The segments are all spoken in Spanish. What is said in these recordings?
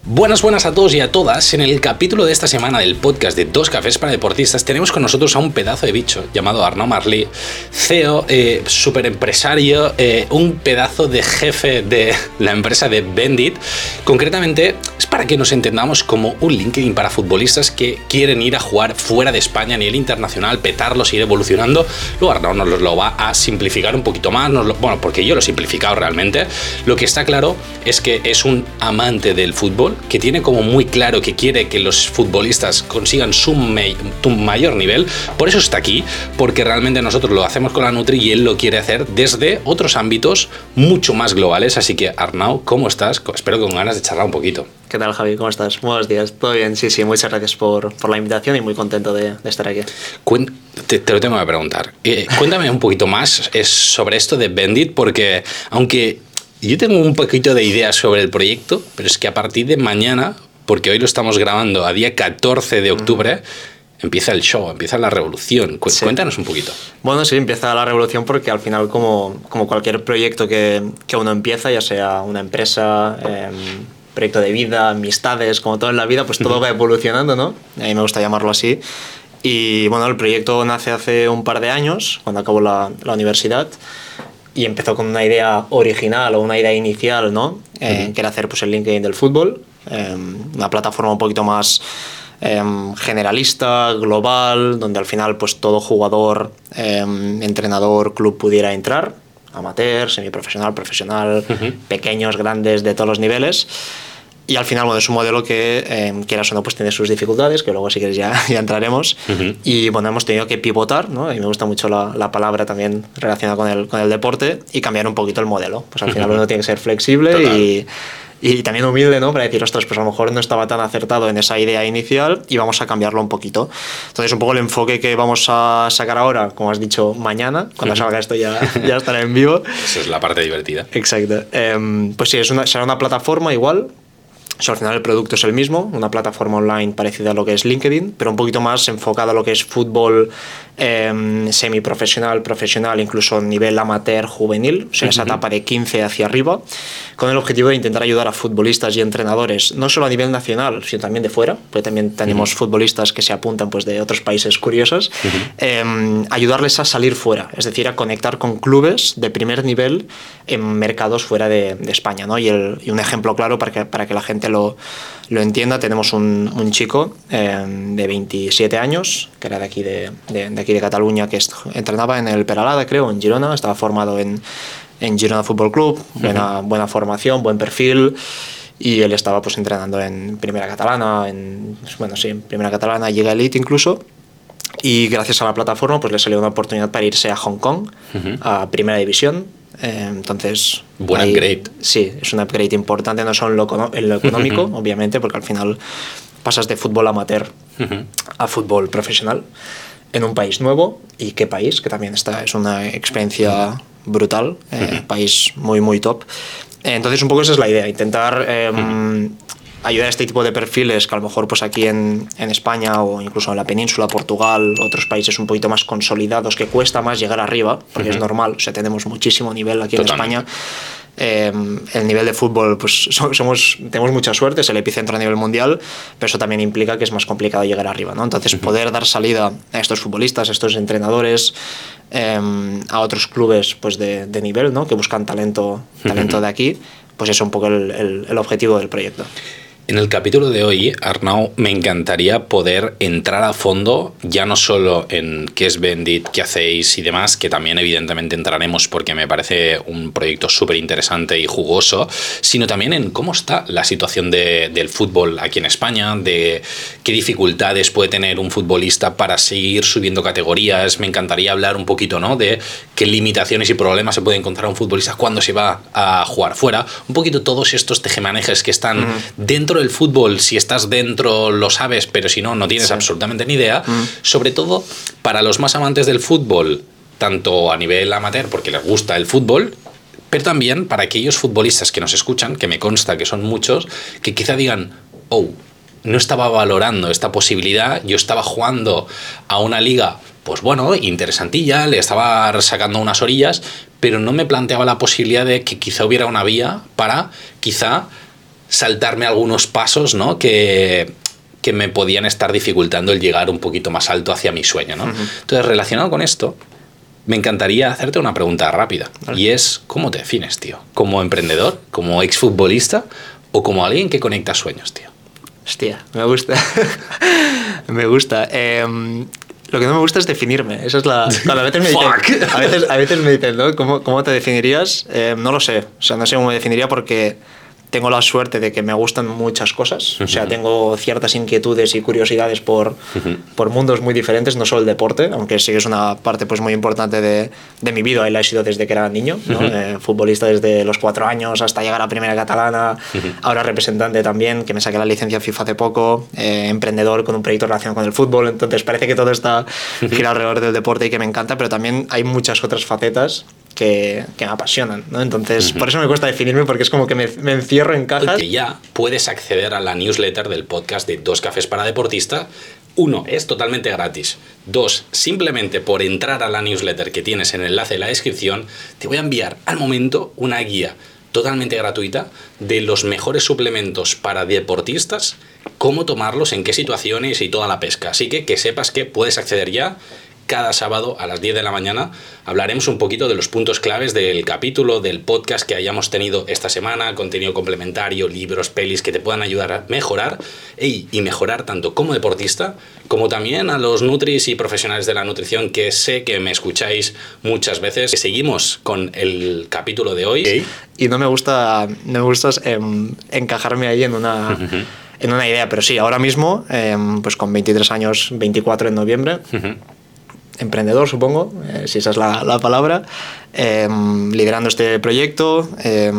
Buenas a todos y a todas. En el capítulo de esta semana del podcast de Dos Cafés para Deportistas tenemos con nosotros a un pedazo de bicho llamado Arnau Marlí, CEO, super empresario, un pedazo de jefe de la empresa de Bendit. Concretamente es para que nos entendamos como un LinkedIn para futbolistas que quieren ir a jugar fuera de España a nivel internacional, petarlos, ir evolucionando. Luego Arnau nos lo va a simplificar un poquito más, porque yo lo he simplificado realmente. Lo que está claro es que es un amante del fútbol, que tiene como muy claro que quiere que los futbolistas consigan su mayor nivel. Por eso está aquí, porque realmente nosotros lo hacemos con la Nutri y él lo quiere hacer desde otros ámbitos mucho más globales. Así que Arnau, ¿cómo estás? Espero que con ganas de charlar un poquito. ¿Qué tal, Javi? ¿Cómo estás? Buenos días. ¿Todo bien? Sí, muchas gracias por la invitación y muy contento de estar aquí. Te lo tengo que preguntar. Cuéntame un poquito más sobre esto de Bendit, porque aunque yo tengo un poquito de ideas sobre el proyecto, pero es que a partir de mañana, porque hoy lo estamos grabando a día 14 de octubre, empieza el show, empieza la revolución. Sí. Cuéntanos un poquito. Bueno, sí, empieza la revolución porque al final, como cualquier proyecto que uno empieza, ya sea una empresa, proyecto de vida, amistades, como todo en la vida, pues todo va evolucionando, ¿no? A mí me gusta llamarlo así. Y bueno, el proyecto nace hace un par de años, cuando acabó la universidad. Y empezó con una idea original o una idea inicial, ¿no? Que era hacer pues, el LinkedIn del fútbol, una plataforma un poquito más generalista, global, donde al final pues, todo jugador, entrenador, club pudiera entrar, amateur, semiprofesional, profesional, pequeños, grandes, de todos los niveles. Y al final, bueno, es un modelo que, quieras o no, pues tiene sus dificultades, que luego si quieres ya entraremos. Y bueno, hemos tenido que pivotar, ¿no? Y me gusta mucho la palabra también relacionada con el deporte, y cambiar un poquito el modelo. Pues al final uno tiene que ser flexible y también humilde, ¿no? Para decir, ostras, pues a lo mejor no estaba tan acertado en esa idea inicial y vamos a cambiarlo un poquito. Entonces, un poco el enfoque que vamos a sacar ahora, como has dicho, mañana, cuando salga esto ya estará en vivo. Esa es la parte divertida. Exacto. Pues sí, será una plataforma igual. O sea, al final el producto es el mismo, una plataforma online parecida a lo que es LinkedIn, pero un poquito más enfocada a lo que es fútbol semiprofesional, profesional, incluso nivel amateur, juvenil, o sea, esa etapa de 15 hacia arriba, con el objetivo de intentar ayudar a futbolistas y entrenadores, no solo a nivel nacional, sino también de fuera, porque también tenemos futbolistas que se apuntan pues, de otros países curiosos, ayudarles a salir fuera, es decir, a conectar con clubes de primer nivel en mercados fuera de España, ¿no? Y un ejemplo claro para que la gente lo entienda, tenemos un chico de 27 años, que era de aquí de Cataluña, que entrenaba en el Peralada, creo, en Girona, estaba formado en Girona Fútbol Club, buena formación, buen perfil, y él estaba pues entrenando en Primera Catalana, en Primera Catalana, Liga Elite incluso, y gracias a la plataforma pues le salió una oportunidad para irse a Hong Kong, a Primera División. Entonces, buen upgrade. Sí, es un upgrade importante, no solo en lo económico, obviamente, porque al final pasas de fútbol amateur a fútbol profesional en un país nuevo. ¿Y qué país? Que también es una experiencia brutal, país muy, muy top. Entonces, un poco esa es la idea, intentar ayudar a este tipo de perfiles que a lo mejor pues aquí en España o incluso en la península, Portugal, otros países un poquito más consolidados, que cuesta más llegar arriba, porque es normal, o sea, tenemos muchísimo nivel aquí en España. El nivel de fútbol, pues tenemos mucha suerte, es el epicentro a nivel mundial, pero eso también implica que es más complicado llegar arriba, ¿no? Entonces, poder dar salida a estos futbolistas, a estos entrenadores, a otros clubes pues de nivel, ¿no? Que buscan talento de aquí, pues eso es un poco el objetivo del proyecto. En el capítulo de hoy, Arnau, me encantaría poder entrar a fondo, ya no solo en qué es Bendit, qué hacéis y demás, que también evidentemente entraremos porque me parece un proyecto súper interesante y jugoso, sino también en cómo está la situación del fútbol aquí en España, de qué dificultades puede tener un futbolista para seguir subiendo categorías. Me encantaría hablar un poquito, ¿no?, de qué limitaciones y problemas se puede encontrar un futbolista cuando se va a jugar fuera. Un poquito todos estos tejemanejes que están dentro del fútbol. Si estás dentro lo sabes, pero si no, no tienes absolutamente ni idea. Sobre todo para los más amantes del fútbol, tanto a nivel amateur porque les gusta el fútbol, pero también para aquellos futbolistas que nos escuchan, que me consta que son muchos, que quizá digan, no estaba valorando esta posibilidad, yo estaba jugando a una liga pues bueno, interesantilla, le estaba sacando unas orillas, pero no me planteaba la posibilidad de que quizá hubiera una vía para quizá saltarme algunos pasos, ¿no? Que me podían estar dificultando el llegar un poquito más alto hacia mi sueño, ¿no? Entonces, relacionado con esto, me encantaría hacerte una pregunta rápida. Vale. Y es, ¿cómo te defines, tío? ¿Como emprendedor? ¿Como exfutbolista? ¿O como alguien que conecta sueños, tío? Hostia, me gusta. Me gusta. Lo que no me gusta es definirme. Esa es la... Claro, a veces me dicen, a veces me dicen, ¿no? ¿Cómo te definirías? No lo sé. O sea, no sé cómo me definiría porque tengo la suerte de que me gustan muchas cosas. O sea, tengo ciertas inquietudes y curiosidades por mundos muy diferentes, no solo el deporte, aunque sí que es una parte pues muy importante de mi vida. Ahí la he sido desde que era niño, ¿no? Futbolista desde los 4 años hasta llegar a Primera Catalana, ahora representante también, que me saqué la licencia FIFA hace poco, emprendedor con un proyecto relacionado con el fútbol. Entonces parece que todo está girado alrededor del deporte y que me encanta, pero también hay muchas otras facetas que me apasionan, ¿no? Entonces, por eso me cuesta definirme, porque es como que me encierro en cajas. Que ya puedes acceder a la newsletter del podcast de 2 Cafés para Deportista. 1, es totalmente gratis. 2, simplemente por entrar a la newsletter que tienes en el enlace de la descripción, te voy a enviar al momento una guía totalmente gratuita de los mejores suplementos para deportistas, cómo tomarlos, en qué situaciones y toda la pesca. Así que sepas que puedes acceder ya. Cada sábado a las 10 de la mañana hablaremos un poquito de los puntos claves del capítulo, del podcast que hayamos tenido esta semana, contenido complementario, libros, pelis que te puedan ayudar a mejorar y mejorar tanto como deportista como también a los nutris y profesionales de la nutrición, que sé que me escucháis muchas veces. Seguimos con el capítulo de hoy. Y no me gusta encajarme ahí en una... en una idea, pero sí, ahora mismo, pues con 23 años, 24 en noviembre, emprendedor, supongo, si esa es la palabra, liderando este proyecto,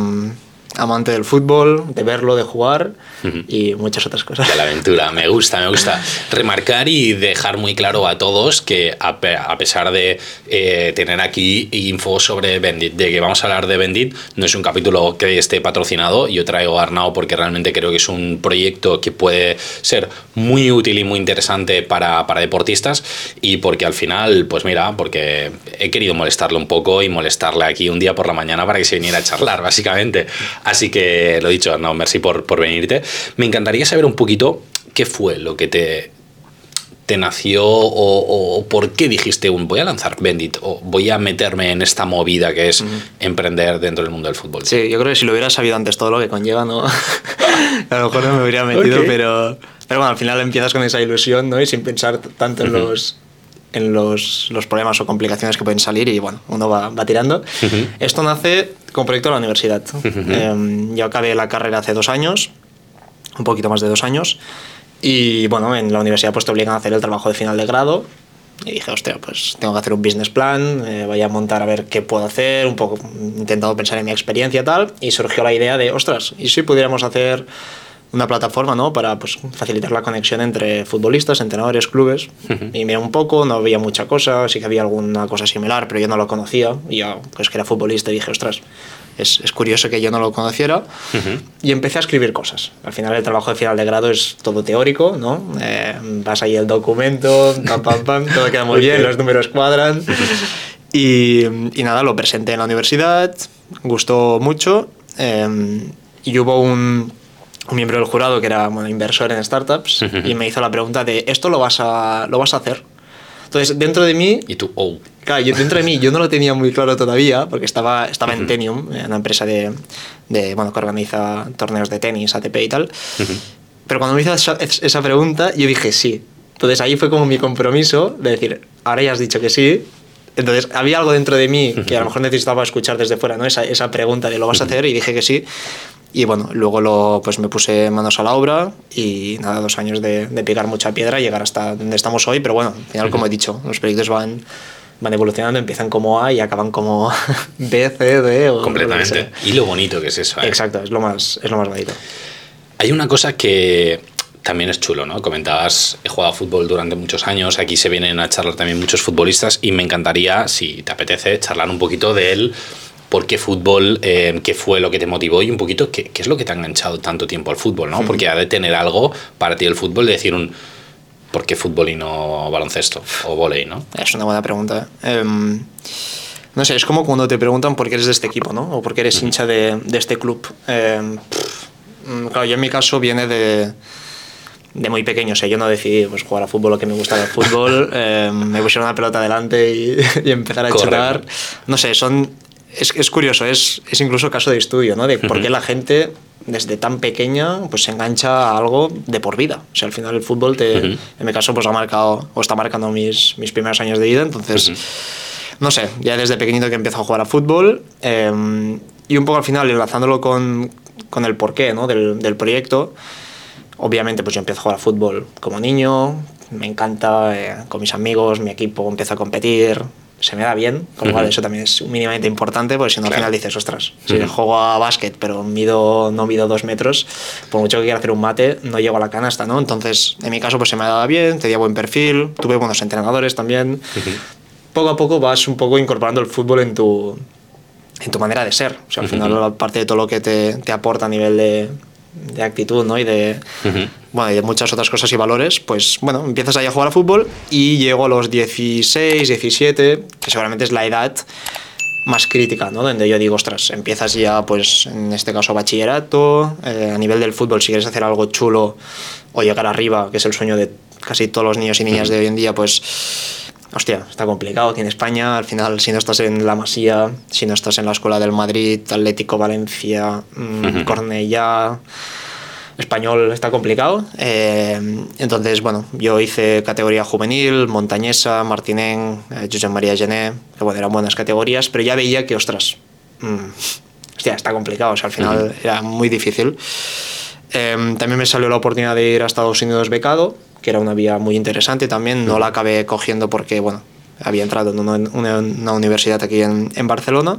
amante del fútbol, de verlo, de jugar y muchas otras cosas. De la aventura, me gusta. Remarcar y dejar muy claro a todos que a pesar de tener aquí info sobre Bendit, de que vamos a hablar de Bendit, no es un capítulo que esté patrocinado. Yo traigo a Arnau porque realmente creo que es un proyecto que puede ser muy útil y muy interesante para deportistas, y porque al final, pues mira, porque he querido molestarle un poco y molestarle aquí un día por la mañana para que se viniera a charlar, básicamente. Así que lo dicho, Arnau, merci por venirte. Me encantaría saber un poquito qué fue lo que te nació o por qué dijiste voy a lanzar Bendit o voy a meterme en esta movida que es emprender dentro del mundo del fútbol. Sí, yo creo que si lo hubiera sabido antes todo lo que conlleva, no a lo mejor no me hubiera metido, pero bueno, al final empiezas con esa ilusión, ¿no? Y sin pensar tanto en los problemas o complicaciones que pueden salir, y bueno, uno va tirando. Esto nace como proyecto de la universidad. Yo acabé la carrera hace 2 años, un poquito más de 2 años, y bueno, en la universidad pues te obligan a hacer el trabajo de final de grado, y dije, hostia, pues tengo que hacer un business plan, voy a montar a ver qué puedo hacer, un poco intentando pensar en mi experiencia y tal, y surgió la idea de, ostras, ¿y si pudiéramos hacer una plataforma, ¿no? Para pues facilitar la conexión entre futbolistas, entrenadores, clubes? Y miré un poco, no había mucha cosa, sí que había alguna cosa similar, pero yo no lo conocía, y yo pues que era futbolista y dije, ostras, es curioso que yo no lo conociera, y empecé a escribir cosas. Al final el trabajo de final de grado es todo teórico, ¿no? Vas ahí el documento, pam, todo queda muy bien, los números cuadran, y nada, lo presenté en la universidad, gustó mucho, y hubo un miembro del jurado que era inversor en startups, y me hizo la pregunta de, ¿esto lo vas a hacer? Entonces, dentro de mí... Y tú, Claro, dentro de mí yo no lo tenía muy claro todavía, porque estaba en Tenium, una empresa que organiza torneos de tenis, ATP y tal. Pero cuando me hizo esa pregunta, yo dije sí. Entonces, ahí fue como mi compromiso de decir, ahora ya has dicho que sí. Entonces, había algo dentro de mí que a lo mejor necesitaba escuchar desde fuera, ¿no? Esa pregunta de ¿lo vas a hacer? Y dije que sí. Y bueno, luego pues me puse manos a la obra, y nada, 2 años de picar mucha piedra y llegar hasta donde estamos hoy. Pero bueno, al final, como he dicho, los proyectos van evolucionando, empiezan como A y acaban como B, C, D o completamente. Y lo bonito que es eso, ¿eh? Exacto, es lo más bonito. Hay una cosa que también es chulo, ¿no? Comentabas, he jugado a fútbol durante muchos años, aquí se vienen a charlar también muchos futbolistas, y me encantaría, si te apetece, charlar un poquito de él. ¿Por qué fútbol? ¿Qué fue lo que te motivó? Y un poquito, ¿qué es lo que te ha enganchado tanto tiempo al fútbol, ¿no? Porque ha de tener algo para ti el fútbol, de decir ¿por qué fútbol y no baloncesto o vóley, no? Es una buena pregunta. No sé, es como cuando te preguntan por qué eres de este equipo, ¿no? O por qué eres hincha de este club. Claro, yo en mi caso viene de muy pequeño. O sea, yo no decidí pues, jugar a fútbol o que me gustaba el fútbol. Me pusieron una pelota delante y empezar a chutar. No sé, es curioso, es incluso caso de estudio, ¿no? De por qué la gente desde tan pequeña pues se engancha a algo de por vida. O sea, al final el fútbol en mi caso pues ha marcado o está marcando mis primeros años de vida. Entonces, no sé, ya desde pequeñito que empiezo a jugar a fútbol y un poco al final enlazándolo con el porqué, ¿no? del proyecto. Obviamente pues yo empiezo a jugar a fútbol como niño, me encanta, con mis amigos, mi equipo empieza a competir, se me da bien, con lo cual eso también es mínimamente importante, porque si no al final dices, ostras, si juego a básquet pero no mido 2 metros, por mucho que quiera hacer un mate, no llego a la canasta, ¿no? Entonces, en mi caso pues se me daba bien, tenía buen perfil, tuve buenos entrenadores también. Poco a poco vas un poco incorporando el fútbol en tu manera de ser. O sea, al final, aparte de todo lo que te aporta a nivel de actitud, ¿no? Y de muchas otras cosas y valores, pues bueno, empiezas ahí a jugar a fútbol y llego a los 16, 17, que seguramente es la edad más crítica, ¿no? Donde yo digo, ostras, empiezas ya, pues en este caso bachillerato, a nivel del fútbol, si quieres hacer algo chulo o llegar arriba, que es el sueño de casi todos los niños y niñas de hoy en día, pues hostia, está complicado aquí en España. Al final, si no estás en la Masía, si no estás en la Escuela del Madrid, Atlético Valencia, Cornellá, Español, está complicado. Entonces, bueno, yo hice categoría juvenil, montañesa, Martinenc, Josep María Gené, que bueno, eran buenas categorías, pero ya veía que, ostras, hostia, está complicado. O sea, al final era muy difícil. También me salió la oportunidad de ir a Estados Unidos becado, que era una vía muy interesante también. No la acabé cogiendo porque, bueno, había entrado en una universidad aquí en Barcelona.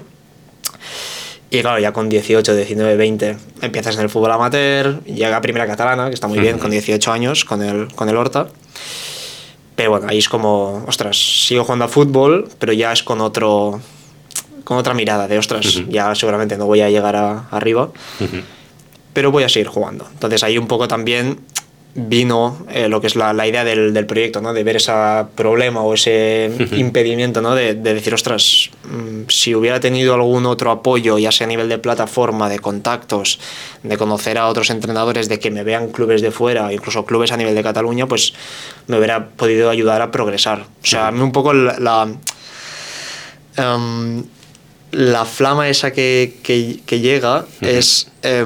Y claro, ya con 18, 19, 20 empiezas en el fútbol amateur, llega a Primera Catalana, que está muy bien, con 18 años, con el Horta. Pero bueno, ahí es como, ostras, sigo jugando a fútbol, pero ya es con otra mirada de, ostras, ya seguramente no voy a llegar arriba, pero voy a seguir jugando. Entonces ahí un poco también vino lo que es la idea del proyecto, ¿no? De ver ese problema o ese impedimento, ¿no? De decir, ostras, si hubiera tenido algún otro apoyo, ya sea a nivel de plataforma, de contactos, de conocer a otros entrenadores, de que me vean clubes de fuera, incluso clubes a nivel de Cataluña, pues me hubiera podido ayudar a progresar. O sea, a mí un poco la flama esa que llega es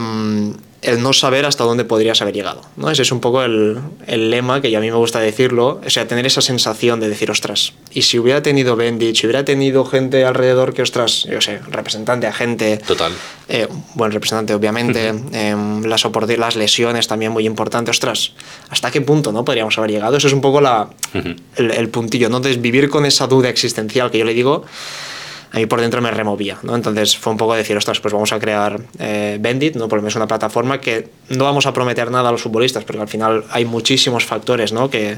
el no saber hasta dónde podrías haber llegado, ¿no? Ese es un poco el lema que a mí me gusta decirlo, o sea, tener esa sensación de decir, ostras, y si hubiera tenido Bendit, si hubiera tenido gente alrededor que, ostras, yo sé, representante, agente, total, buen representante obviamente, las lesiones también muy importante, ostras, ¿hasta qué punto no podríamos haber llegado? Eso es un poco el puntillo, ¿no? Entonces, vivir con esa duda existencial que yo le digo, a mí por dentro me removía, ¿no? Entonces fue un poco decir, ostras, pues vamos a crear Bendit, ¿no? Porque es una plataforma que no vamos a prometer nada a los futbolistas, porque al final hay muchísimos factores, ¿no? que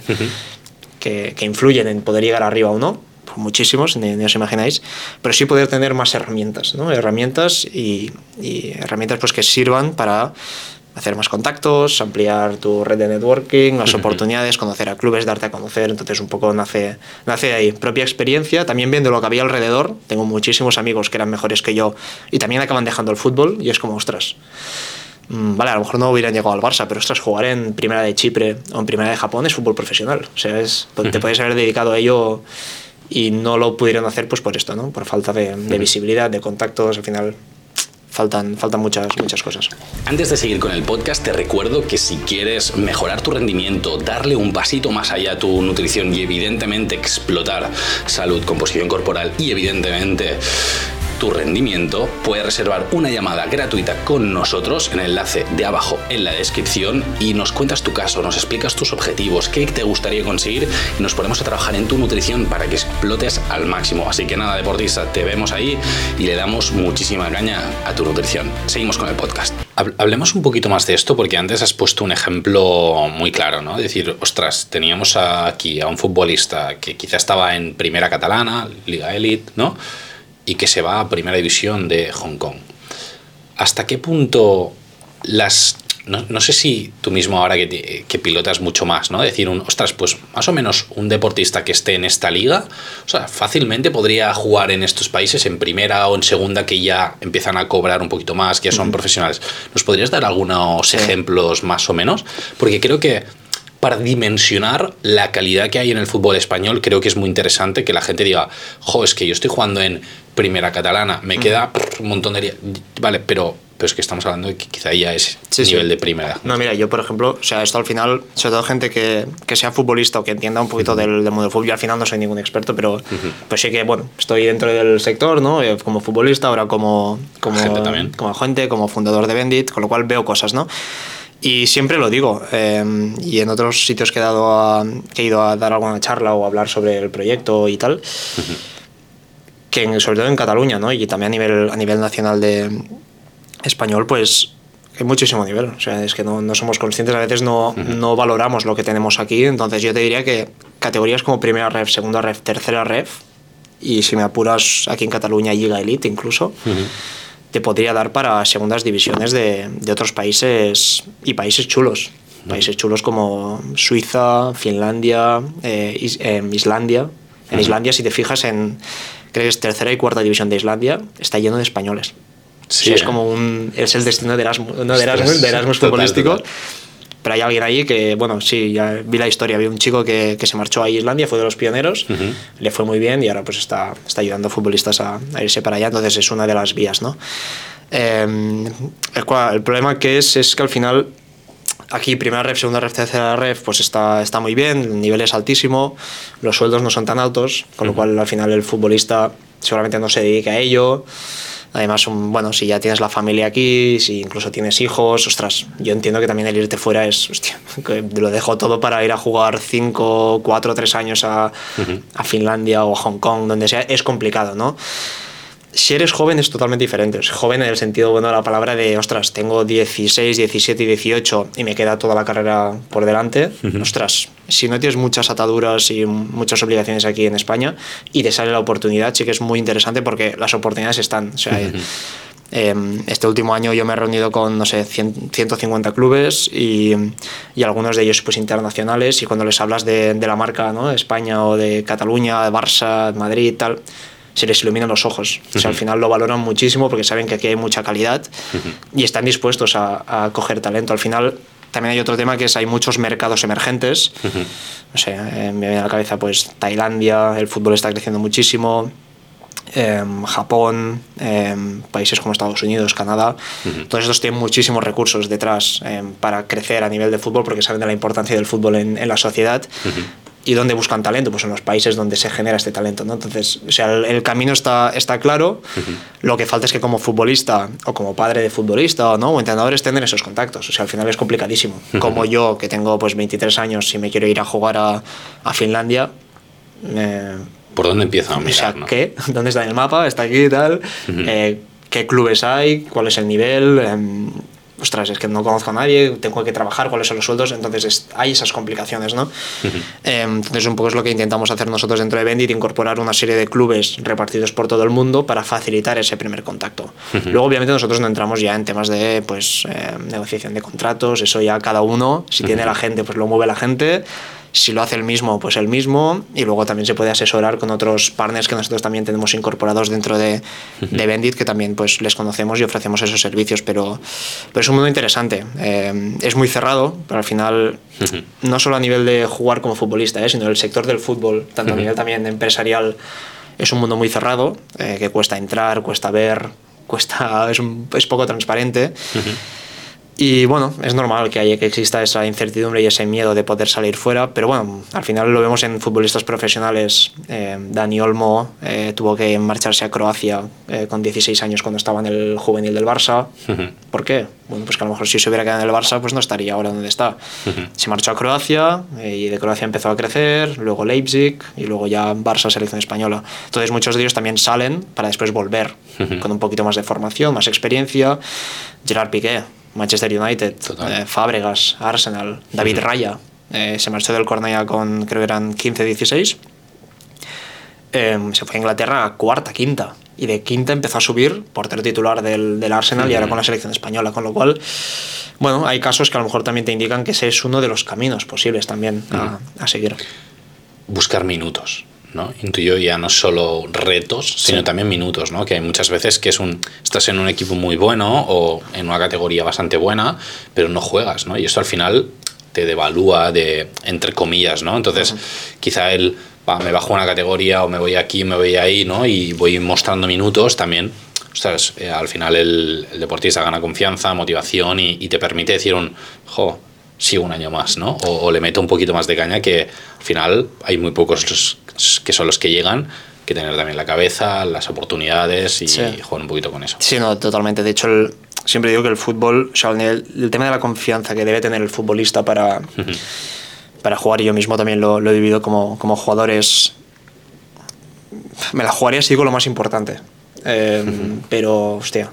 influyen en poder llegar arriba o no, muchísimos, ni os imagináis, pero sí poder tener más herramientas, ¿no? Herramientas y herramientas pues que sirvan para hacer más contactos, ampliar tu red de networking, las oportunidades, conocer a clubes, darte a conocer. Entonces un poco nace de ahí. Propia experiencia, también viendo lo que había alrededor. Tengo muchísimos amigos que eran mejores que yo y también acaban dejando el fútbol y es como, ostras, vale, a lo mejor no hubieran llegado al Barça, pero ostras, jugar en Primera de Chipre o en Primera de Japón es fútbol profesional. O sea, te puedes haber dedicado a ello y no lo pudieron hacer pues por esto, ¿no? Por falta de visibilidad, de contactos, al final faltan muchas cosas. Antes de seguir con el podcast, te recuerdo que si quieres mejorar tu rendimiento, darle un pasito más allá a tu nutrición y evidentemente explotar salud, composición corporal y evidentemente tu rendimiento, puedes reservar una llamada gratuita con nosotros en el enlace de abajo en la descripción y nos cuentas tu caso, nos explicas tus objetivos, qué te gustaría conseguir y nos ponemos a trabajar en tu nutrición para que explotes al máximo. Así que nada, deportista, te vemos ahí y le damos muchísima caña a tu nutrición. Seguimos con el podcast. Hablemos un poquito más de esto porque antes has puesto un ejemplo muy claro, ¿no? Es decir, ostras, teníamos aquí a un futbolista que quizá estaba en Primera Catalana, Liga Elite, ¿no? Y que se va a Primera División de Hong Kong. ¿Hasta qué punto las no sé si tú mismo ahora que pilotas mucho más, ¿no? Decir, ostras, pues más o menos un deportista que esté en esta liga, o sea, fácilmente podría jugar en estos países, en primera o en segunda, que ya empiezan a cobrar un poquito más, que ya son profesionales. ¿Nos podrías dar algunos ejemplos más o menos? Porque creo que para dimensionar la calidad que hay en el fútbol español, creo que es muy interesante que la gente diga, es que yo estoy jugando en primera catalana, me queda un montón de... Vale, pero es que estamos hablando de que quizá ya es nivel de primera. No, mira, yo por ejemplo, o sea, esto al final, sobre todo gente que sea futbolista o que entienda un poquito del mundo del fútbol, yo al final no soy ningún experto, pero pues sí que, bueno, estoy dentro del sector, ¿no? Como futbolista, ahora como agente también. Como agente, como fundador de Bendit, con lo cual veo cosas, ¿no? Y siempre lo digo, y en otros sitios que he ido a dar alguna charla o hablar sobre el proyecto y tal, que sobre todo en Cataluña, ¿no? Y también a nivel nacional de español, pues hay muchísimo nivel. O sea, es que no somos conscientes, a veces no valoramos lo que tenemos aquí. Entonces yo te diría que categorías como primera ref, segunda ref, tercera ref, y si me apuras aquí en Cataluña, Liga Elite incluso, te podría dar para segundas divisiones de otros países, y países chulos. Países chulos como Suiza, Finlandia, Islandia. En Islandia, si te fijas creo que es tercera y cuarta división de Islandia, está lleno de españoles. Sí, es como es el destino de Erasmus futbolístico. Total. Pero hay alguien ahí que, bueno, sí, ya vi la historia, vi un chico que se marchó a Islandia, fue de los pioneros, le fue muy bien y ahora pues está ayudando a futbolistas a irse para allá, entonces es una de las vías, ¿no? El problema que es que al final aquí primera ref, segunda ref, tercera ref pues está muy bien, el nivel es altísimo, los sueldos no son tan altos, con lo cual al final el futbolista seguramente no se dedica a ello. Además, bueno, si ya tienes la familia aquí, si incluso tienes hijos, ostras, yo entiendo que también el irte fuera es, hostia, que lo dejo todo para ir a jugar 5, 4, 3 años a Finlandia o a Hong Kong, donde sea, es complicado, ¿no? Si eres joven es totalmente diferente. Es joven en el sentido bueno de la palabra de, ostras, tengo 16, 17 y 18 y me queda toda la carrera por delante. Ostras, si no tienes muchas ataduras y muchas obligaciones aquí en España y te sale la oportunidad, sí que es muy interesante porque las oportunidades están. O sea, este último año yo me he reunido con, no sé, 150 clubes y algunos de ellos pues internacionales, y cuando les hablas de la marca, ¿no? España o de Cataluña, de Barça, de Madrid, tal, se les iluminan los ojos. O sea, al final lo valoran muchísimo porque saben que aquí hay mucha calidad y están dispuestos a coger talento. Al final también hay otro tema que es hay muchos mercados emergentes. No sé, me viene a la cabeza pues Tailandia, el fútbol está creciendo muchísimo, Japón, países como Estados Unidos, Canadá. Todos estos tienen muchísimos recursos detrás para crecer a nivel de fútbol porque saben de la importancia del fútbol en la sociedad. ¿Y dónde buscan talento? Pues en los países donde se genera este talento, ¿no? Entonces, o sea, el camino está claro. Lo que falta es que como futbolista o como padre de futbolista, ¿no? O entrenadores tengan esos contactos. O sea, al final es complicadísimo. Como yo, que tengo pues 23 años y me quiero ir a jugar a Finlandia... ¿Por dónde empiezo a mirar? O sea, ¿no? ¿qué? ¿Dónde está en el mapa? ¿Está aquí y tal? ¿Qué clubes hay? ¿Cuál es el nivel? Ostras, es que no conozco a nadie, tengo que trabajar, cuáles son los sueldos, entonces hay esas complicaciones, ¿no? Entonces un poco es lo que intentamos hacer nosotros dentro de Bendit, incorporar una serie de clubes repartidos por todo el mundo para facilitar ese primer contacto. Luego obviamente nosotros no entramos ya en temas de negociación de contratos, eso ya cada uno, si tiene la gente pues lo mueve la gente, si lo hace el mismo, pues el mismo, y luego también se puede asesorar con otros partners que nosotros también tenemos incorporados dentro de Bendit, que también pues les conocemos y ofrecemos esos servicios, pero es un mundo interesante. Es muy cerrado, pero al final no solo a nivel de jugar como futbolista, sino el sector del fútbol, tanto a nivel también empresarial, es un mundo muy cerrado, que cuesta entrar, cuesta ver, es poco transparente. Y bueno, es normal que exista esa incertidumbre y ese miedo de poder salir fuera, pero bueno, al final lo vemos en futbolistas profesionales. Dani Olmo tuvo que marcharse a Croacia con 16 años cuando estaba en el juvenil del Barça. ¿Por qué? Bueno, pues que a lo mejor si se hubiera quedado en el Barça pues no estaría ahora donde está. Se marchó a Croacia y de Croacia empezó a crecer, luego Leipzig y luego ya Barça, selección española. Entonces muchos de ellos también salen para después volver con un poquito más de formación, más experiencia. Gerard Piqué, Manchester United, Fábregas, Arsenal, David Raya, se marchó del Cornellà con, creo que eran 15, 16, se fue a Inglaterra a cuarta, quinta, y de quinta empezó a subir, portero titular del Arsenal y ahora con la selección española, con lo cual bueno, hay casos que a lo mejor también te indican que ese es uno de los caminos posibles también a seguir. Buscar minutos, ¿no? Intuyo ya no solo retos, sino también minutos, ¿no? Que hay muchas veces que estás en un equipo muy bueno o en una categoría bastante buena, pero no juegas, ¿no? Y esto al final te devalúa entre comillas, ¿no? Entonces, quizá me bajo una categoría o me voy aquí, me voy ahí, ¿no? Y voy mostrando minutos también. Ostras, al final el deportista gana confianza, motivación y te permite decir sigo un año más, ¿no? O le meto un poquito más de caña, que al final hay muy pocos que son los que llegan, que tener también la cabeza, las oportunidades y jugar un poquito con eso. Sí, no, totalmente. De hecho, siempre digo que el fútbol, o sea, el tema de la confianza que debe tener el futbolista para jugar, y yo mismo también lo he vivido como jugador, me la jugaría así con lo más importante. Pero, hostia,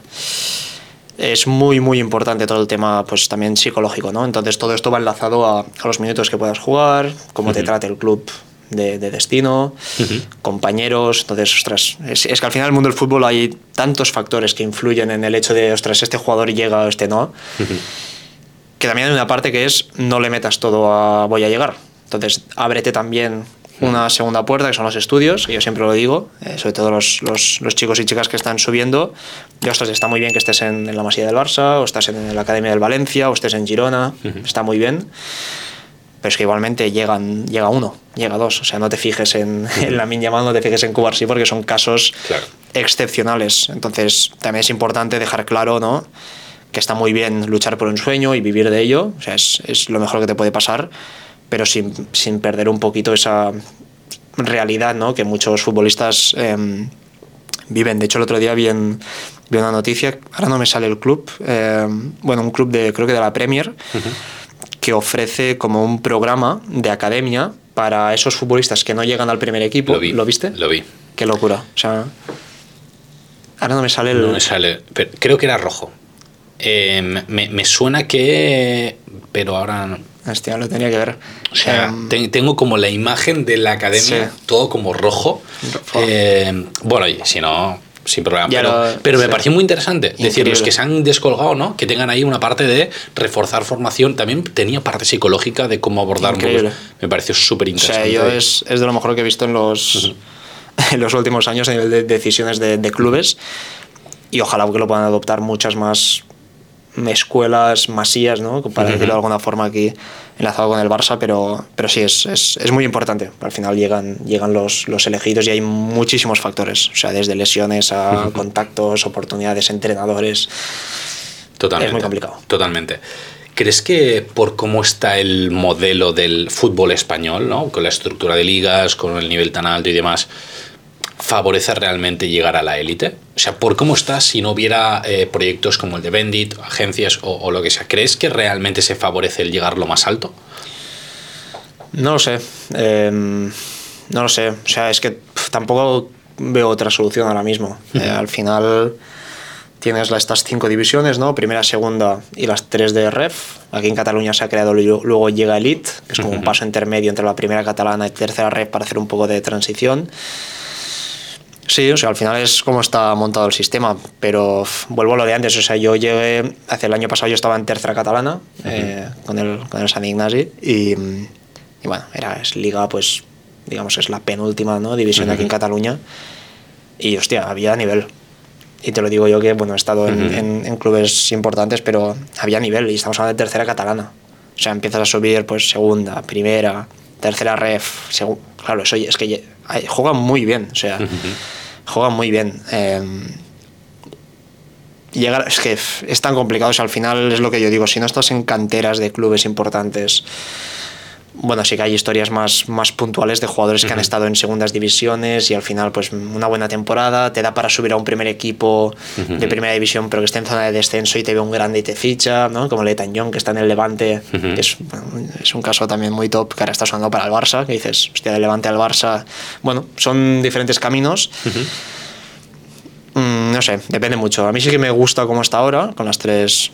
es muy, muy importante todo el tema, pues también psicológico, ¿no? Entonces todo esto va enlazado a los minutos que puedas jugar, cómo te trate el club de destino, compañeros. Entonces, ostras, es que al final en el mundo del fútbol hay tantos factores que influyen en el hecho de, ostras, este jugador llega o este no, que también hay una parte que es no le metas todo a voy a llegar. Entonces, ábrete también una segunda puerta, que son los estudios, que yo siempre lo digo, sobre todo los chicos y chicas que están subiendo. Y, ostras, está muy bien que estés en la Masía del Barça, o estás en la Academia del Valencia, o estés en Girona, está muy bien. Pero es que igualmente llega uno, llega dos. O sea, no te fijes en Lamine Yamal, no te fijes en Cubarsí, porque son casos excepcionales. Entonces, también es importante dejar claro, ¿no?, que está muy bien luchar por un sueño y vivir de ello. O sea, es lo mejor que te puede pasar, pero sin perder un poquito esa realidad, ¿no?, que muchos futbolistas viven. De hecho, el otro día vi una noticia, ahora no me sale el club, un club creo que de la Premier, que ofrece como un programa de academia para esos futbolistas que no llegan al primer equipo. ¿Lo viste? Lo vi. Qué locura. O sea, ahora no me sale No me sale, pero creo que era rojo. Me suena que... Pero ahora no. Hostia, lo tenía que ver. O sea, tengo como la imagen de la academia, todo como rojo. Bueno, y si no, sin problema. Pero me pareció muy interesante. Increíble. Decir, los que se han descolgado, ¿no?, que tengan ahí una parte de reforzar formación. También tenía parte psicológica de cómo abordar. Me pareció súper interesante. O sea, es de lo mejor que he visto en los últimos años a nivel de decisiones de clubes. Y ojalá que lo puedan adoptar muchas más escuelas, masías, ¿no?, para decirlo de alguna forma aquí enlazado con el Barça, pero sí, es muy importante. Al final llegan los elegidos y hay muchísimos factores, o sea, desde lesiones a contactos, oportunidades, entrenadores. Totalmente. Es muy complicado. Totalmente. ¿Crees que por cómo está el modelo del fútbol español, ¿no?, con la estructura de ligas, con el nivel tan alto y demás, favorece realmente llegar a la élite? O sea, por cómo está, si no hubiera proyectos como el de Bendit, agencias o lo que sea, ¿crees que realmente se favorece el llegar lo más alto? No lo sé. No lo sé. O sea, es que tampoco veo otra solución ahora mismo. Al final tienes estas 5 divisiones, ¿no?, primera, segunda y las 3 de Ref. Aquí en Cataluña se ha creado, luego llega Elite, que es como un paso intermedio entre la primera catalana y tercera Ref para hacer un poco de transición. Sí, o sea, al final es como está montado el sistema, pero vuelvo a lo de antes. O sea, yo llegué, hace el año pasado yo estaba en tercera catalana, con el Sant Ignasi, y bueno, es liga, pues, digamos, es la penúltima, ¿no?, división aquí en Cataluña, y hostia, había nivel. Y te lo digo yo que, bueno, he estado en clubes importantes, pero había nivel, y estamos hablando de tercera catalana. O sea, empiezas a subir, pues, segunda, primera, tercera Ref, claro, eso es que juegan muy bien, o sea, juegan muy bien. Es que es tan complicado, o sea, al final es lo que yo digo, si no estás en canteras de clubes importantes, bueno, sí que hay historias más puntuales de jugadores que han estado en segundas divisiones y al final, pues, una buena temporada te da para subir a un primer equipo de primera división, pero que esté en zona de descenso y te ve un grande y te ficha, ¿no?, como Letang Young, que está en el Levante, que es un caso también muy top, que ahora está sonando para el Barça, que dices, hostia, del Levante al Barça. Bueno, son diferentes caminos. No sé, depende mucho. A mí sí que me gusta cómo está ahora, con las tres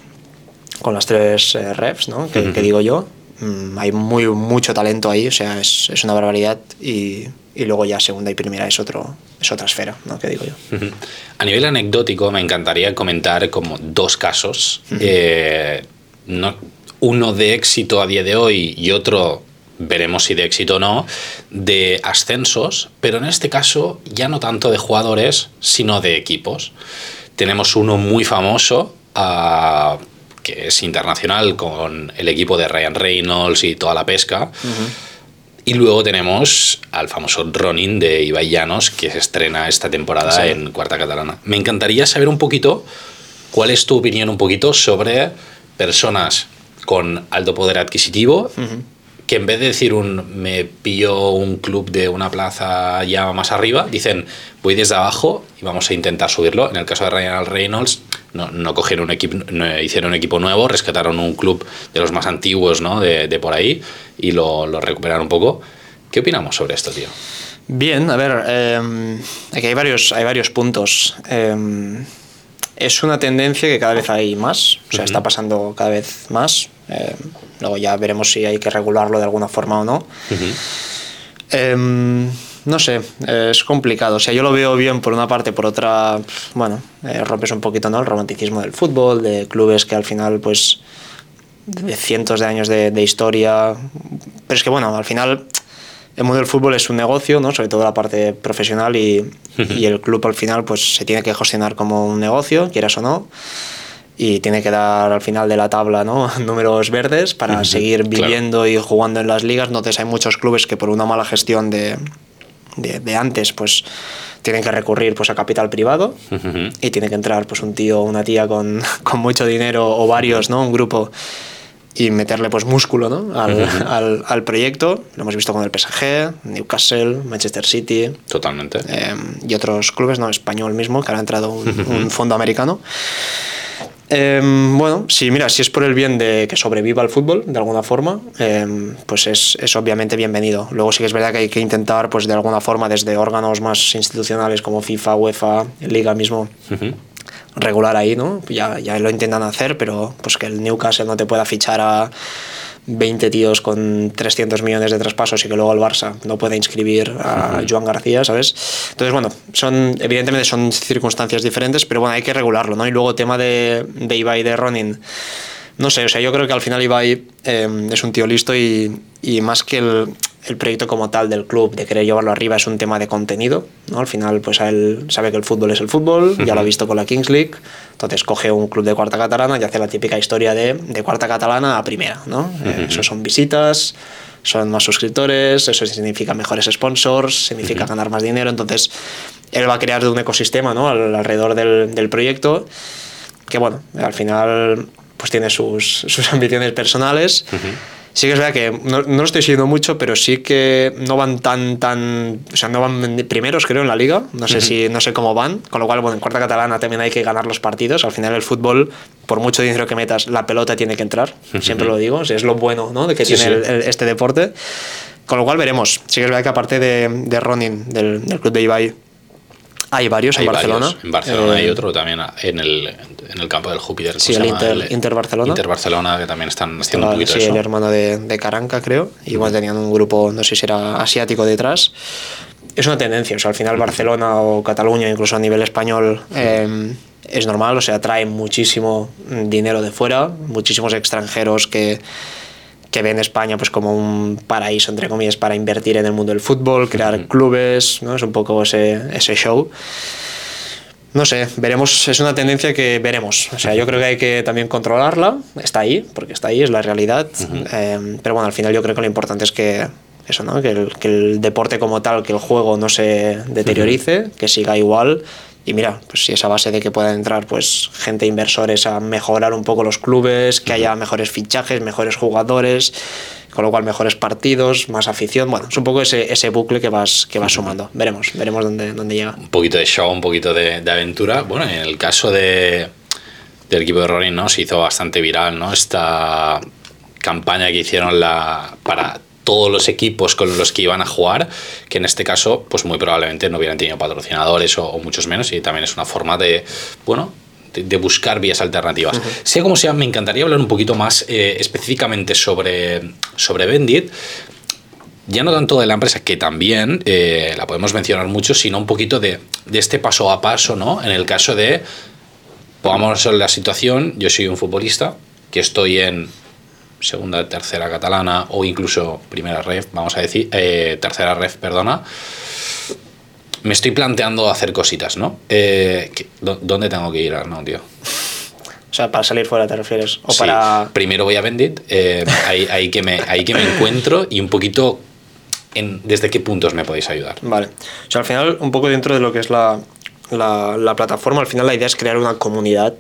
refs, ¿no?, que digo yo. Hay mucho talento ahí, o sea, es una barbaridad, y luego ya segunda y primera es otra esfera, ¿no?, que digo yo. A nivel anecdótico me encantaría comentar como 2 casos. no, uno de éxito a día de hoy y otro veremos si de éxito o no, de ascensos, pero en este caso ya no tanto de jugadores, sino de equipos. Tenemos uno muy famoso, que es internacional, con el equipo de Ryan Reynolds y toda la pesca. Y luego tenemos al famoso Ronin de Ibai Llanos, que se estrena esta temporada en Cuarta Catalana. Me encantaría saber un poquito cuál es tu opinión un poquito sobre personas con alto poder adquisitivo, que en vez de decir me pillo un club de una plaza ya más arriba, dicen voy desde abajo y vamos a intentar subirlo. En el caso de Ryan Reynolds no cogieron un equipo, no hicieron un equipo nuevo, rescataron un club de los más antiguos, ¿no? de por ahí y lo recuperaron un poco. ¿Qué opinamos sobre esto, tío? Bien, a ver, aquí hay varios puntos. Es una tendencia que cada vez hay más, o sea, está pasando cada vez más. Luego ya veremos si hay que regularlo de alguna forma o no. No sé, es complicado. O sea, yo lo veo bien por una parte, por otra, bueno, rompes un poquito, ¿no?, el romanticismo del fútbol, de clubes que al final, pues, de cientos de años de historia. Pero es que, bueno, al final el mundo del fútbol es un negocio, ¿no?, sobre todo la parte profesional y el club al final pues se tiene que gestionar como un negocio, quieras o no, y tiene que dar al final de la tabla, ¿no?, números verdes para seguir viviendo y jugando en las ligas. Entonces hay muchos clubes que por una mala gestión de antes pues tienen que recurrir pues a capital privado y tiene que entrar pues un tío o una tía con mucho dinero o varios, ¿no?, un grupo, y meterle pues músculo, ¿no?, al proyecto. Lo hemos visto con el PSG, Newcastle, Manchester City. Totalmente. Y otros clubes, ¿no?, español mismo, que ahora ha entrado un fondo americano. Bueno, si es por el bien de que sobreviva el fútbol de alguna forma, pues es obviamente bienvenido. Luego sí que es verdad que hay que intentar pues de alguna forma desde órganos más institucionales como FIFA, UEFA, Liga mismo, regular ahí, ¿no? Ya lo intentan hacer, pero pues que el Newcastle no te pueda fichar a 20 tíos con 300 millones de traspasos y que luego el Barça no pueda inscribir a Joan García, ¿sabes? Entonces, bueno, evidentemente son circunstancias diferentes, pero bueno, hay que regularlo, ¿no? Y luego tema de Ibai, de Ronin, no sé, o sea, yo creo que al final Ibai es un tío listo y más que el proyecto como tal del club, de querer llevarlo arriba, es un tema de contenido, ¿no? Al final, pues a él sabe que el fútbol es el fútbol, ya lo ha visto con la Kings League, entonces coge un club de Cuarta Catalana y hace la típica historia de Cuarta Catalana a Primera, ¿no? Eso son visitas, son más suscriptores, eso significa mejores sponsors, significa ganar más dinero. Entonces él va a crear un ecosistema, ¿no?, alrededor del proyecto, que bueno, al final pues tiene sus ambiciones personales. Sí que es verdad que no lo estoy siguiendo mucho, pero sí que no van o sea, no van primeros, creo, en la liga. No sé cómo van, con lo cual, bueno, en Cuarta Catalana también hay que ganar los partidos. Al final el fútbol, por mucho dinero que metas, la pelota tiene que entrar, siempre lo digo, o sea, es lo bueno, ¿no?, de que tiene este deporte. Con lo cual veremos. Sí que es verdad que aparte de Ronin, del club de Ibai, hay varios en Barcelona. Varios. En Barcelona hay otro también en el campo del Júpiter. Sí, el Inter Barcelona. Inter Barcelona, que también están haciendo un poquito sí, eso. Sí, el hermano de Caranca, creo. Igual tenían un grupo, no sé si era asiático detrás. Es una tendencia, o sea, al final Barcelona o Cataluña, incluso a nivel español, es normal, o sea, atrae muchísimo dinero de fuera, muchísimos extranjeros que ven España pues como un paraíso, entre comillas, para invertir en el mundo del fútbol, crear clubes, ¿no? Es un poco ese show. No sé, veremos, es una tendencia que veremos. O sea, yo creo que hay que también controlarla, está ahí, porque está ahí, es la realidad. Pero bueno, al final yo creo que lo importante es que eso, ¿no?, que el deporte como tal, que el juego no se deteriorice, que siga igual. Y mira, pues si esa base de que puedan entrar pues gente, inversores, a mejorar un poco los clubes, que haya mejores fichajes, mejores jugadores, con lo cual mejores partidos, más afición. Bueno, es un poco ese bucle que vas sumando. Veremos dónde llega. Un poquito de show, un poquito de aventura. Bueno, en el caso del equipo de Ronin, ¿no?, se hizo bastante viral, ¿no?, esta campaña que hicieron para todos los equipos con los que iban a jugar, que en este caso pues muy probablemente no hubieran tenido patrocinadores o muchos menos, y también es una forma de buscar vías alternativas. Sea como sea, me encantaría hablar un poquito más específicamente sobre Bendit, ya no tanto de la empresa, que también la podemos mencionar mucho, sino un poquito de este paso a paso, ¿no?, en el caso de, pongamos en la situación, yo soy un futbolista, que estoy en segunda, tercera catalana o incluso primera ref, vamos a decir, tercera ref, perdona, me estoy planteando hacer cositas, ¿no? ¿Dónde tengo que ir, Arnau, tío? O sea, para salir fuera te refieres. O sí, para... primero voy a Bendit, ahí que me encuentro y un poquito desde qué puntos me podéis ayudar. Vale. O sea, al final, un poco dentro de lo que es la plataforma, al final la idea es crear una comunidad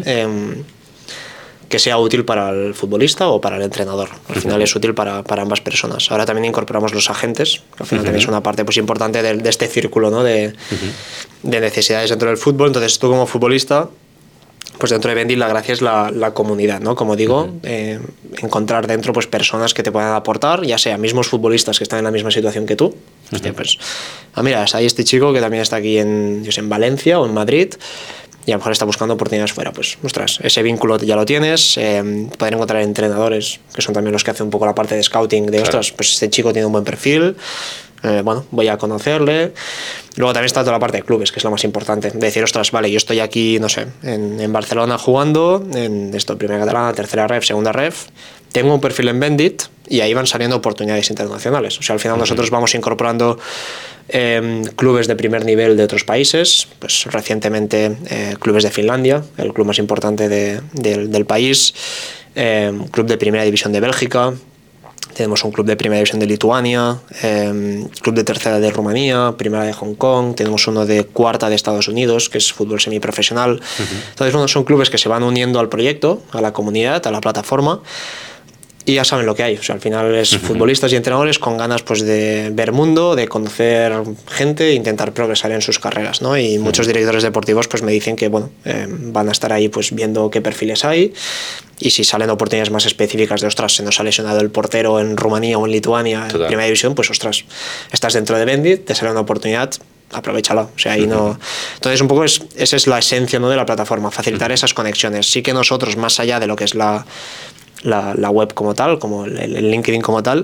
que sea útil para el futbolista o para el entrenador. Al final es útil para ambas personas. Ahora también incorporamos los agentes, que al final también es una parte pues importante de este círculo, ¿no? de necesidades dentro del fútbol. Entonces tú como futbolista, pues dentro de Bendit la gracia es la comunidad, ¿no? Como digo, encontrar dentro pues personas que te puedan aportar, ya sea mismos futbolistas que están en la misma situación que tú. Hostia, pues, mira, hay este chico que también está aquí en Valencia o en Madrid y a lo mejor está buscando oportunidades fuera. Pues, ostras, ese vínculo ya lo tienes. Poder encontrar entrenadores, que son también los que hacen un poco la parte de scouting, de, claro, ostras, pues este chico tiene un buen perfil. Bueno, voy a conocerle. Luego también está toda la parte de clubes, que es lo más importante. De decir, ostras, vale, yo estoy aquí, no sé, en Barcelona jugando, en primera catalana, tercera ref, segunda ref. Tengo un perfil en Bendit y ahí van saliendo oportunidades internacionales. O sea, al final nosotros vamos incorporando clubes de primer nivel de otros países. Pues recientemente clubes de Finlandia, el club más importante del país. Club de primera división de Bélgica. Tenemos un club de primera división de Lituania, club de tercera de Rumanía, primera de Hong Kong, tenemos uno de cuarta de Estados Unidos, que es fútbol semiprofesional. Entonces, bueno, son clubes que se van uniendo al proyecto, a la comunidad, a la plataforma, y ya saben lo que hay. O sea, al final es futbolistas y entrenadores con ganas pues de ver mundo, de conocer gente e intentar progresar en sus carreras, ¿no? Y muchos directores deportivos pues me dicen que bueno, van a estar ahí pues viendo qué perfiles hay, y si salen oportunidades más específicas de, ostras, se nos ha lesionado el portero en Rumanía o en Lituania, en primera división, pues ostras, estás dentro de Bendit, te sale una oportunidad, aprovechala. O sea, ahí no... Entonces un poco esa es la esencia, ¿no?, de la plataforma, facilitar esas conexiones. Sí que nosotros, más allá de lo que es la web como tal, como el LinkedIn como tal,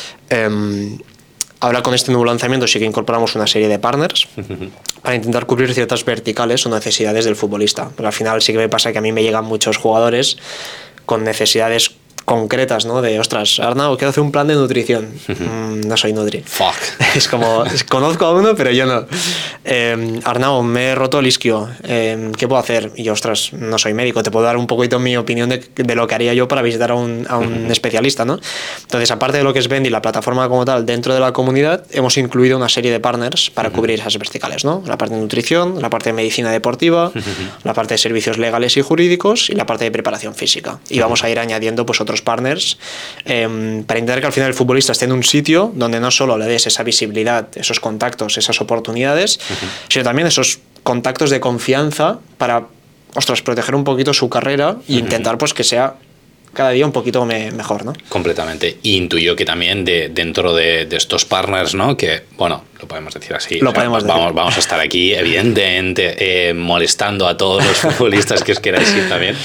ahora con este nuevo lanzamiento sí que incorporamos una serie de partners para intentar cubrir ciertas verticales o necesidades del futbolista. Pero al final sí que me pasa que a mí me llegan muchos jugadores con necesidades concretas, ¿no? De, ostras, Arnau, quiero hacer un plan de nutrición. No soy nutri. Fuck. Es como, conozco a uno, pero yo no. Arnau, me he roto el isquio. ¿Qué puedo hacer? Y yo, ostras, no soy médico. Te puedo dar un poquito mi opinión de lo que haría yo para visitar a un especialista, ¿no? Entonces, aparte de lo que es Bendit, la plataforma como tal, dentro de la comunidad, hemos incluido una serie de partners para cubrir esas verticales, ¿no? La parte de nutrición, la parte de medicina deportiva, la parte de servicios legales y jurídicos y la parte de preparación física. Y vamos a ir añadiendo pues otros partners para intentar que al final el futbolista esté en un sitio donde no solo le des esa visibilidad, esos contactos, esas oportunidades, sino también esos contactos de confianza para, ostras, proteger un poquito su carrera e intentar pues que sea cada día un poquito mejor, ¿no? Completamente. Y intuyo que también dentro de estos partners, ¿no? Que, bueno, lo podemos decir así. Lo podemos decir. Vamos a estar aquí, evidentemente, molestando a todos los futbolistas que os queráis ir también.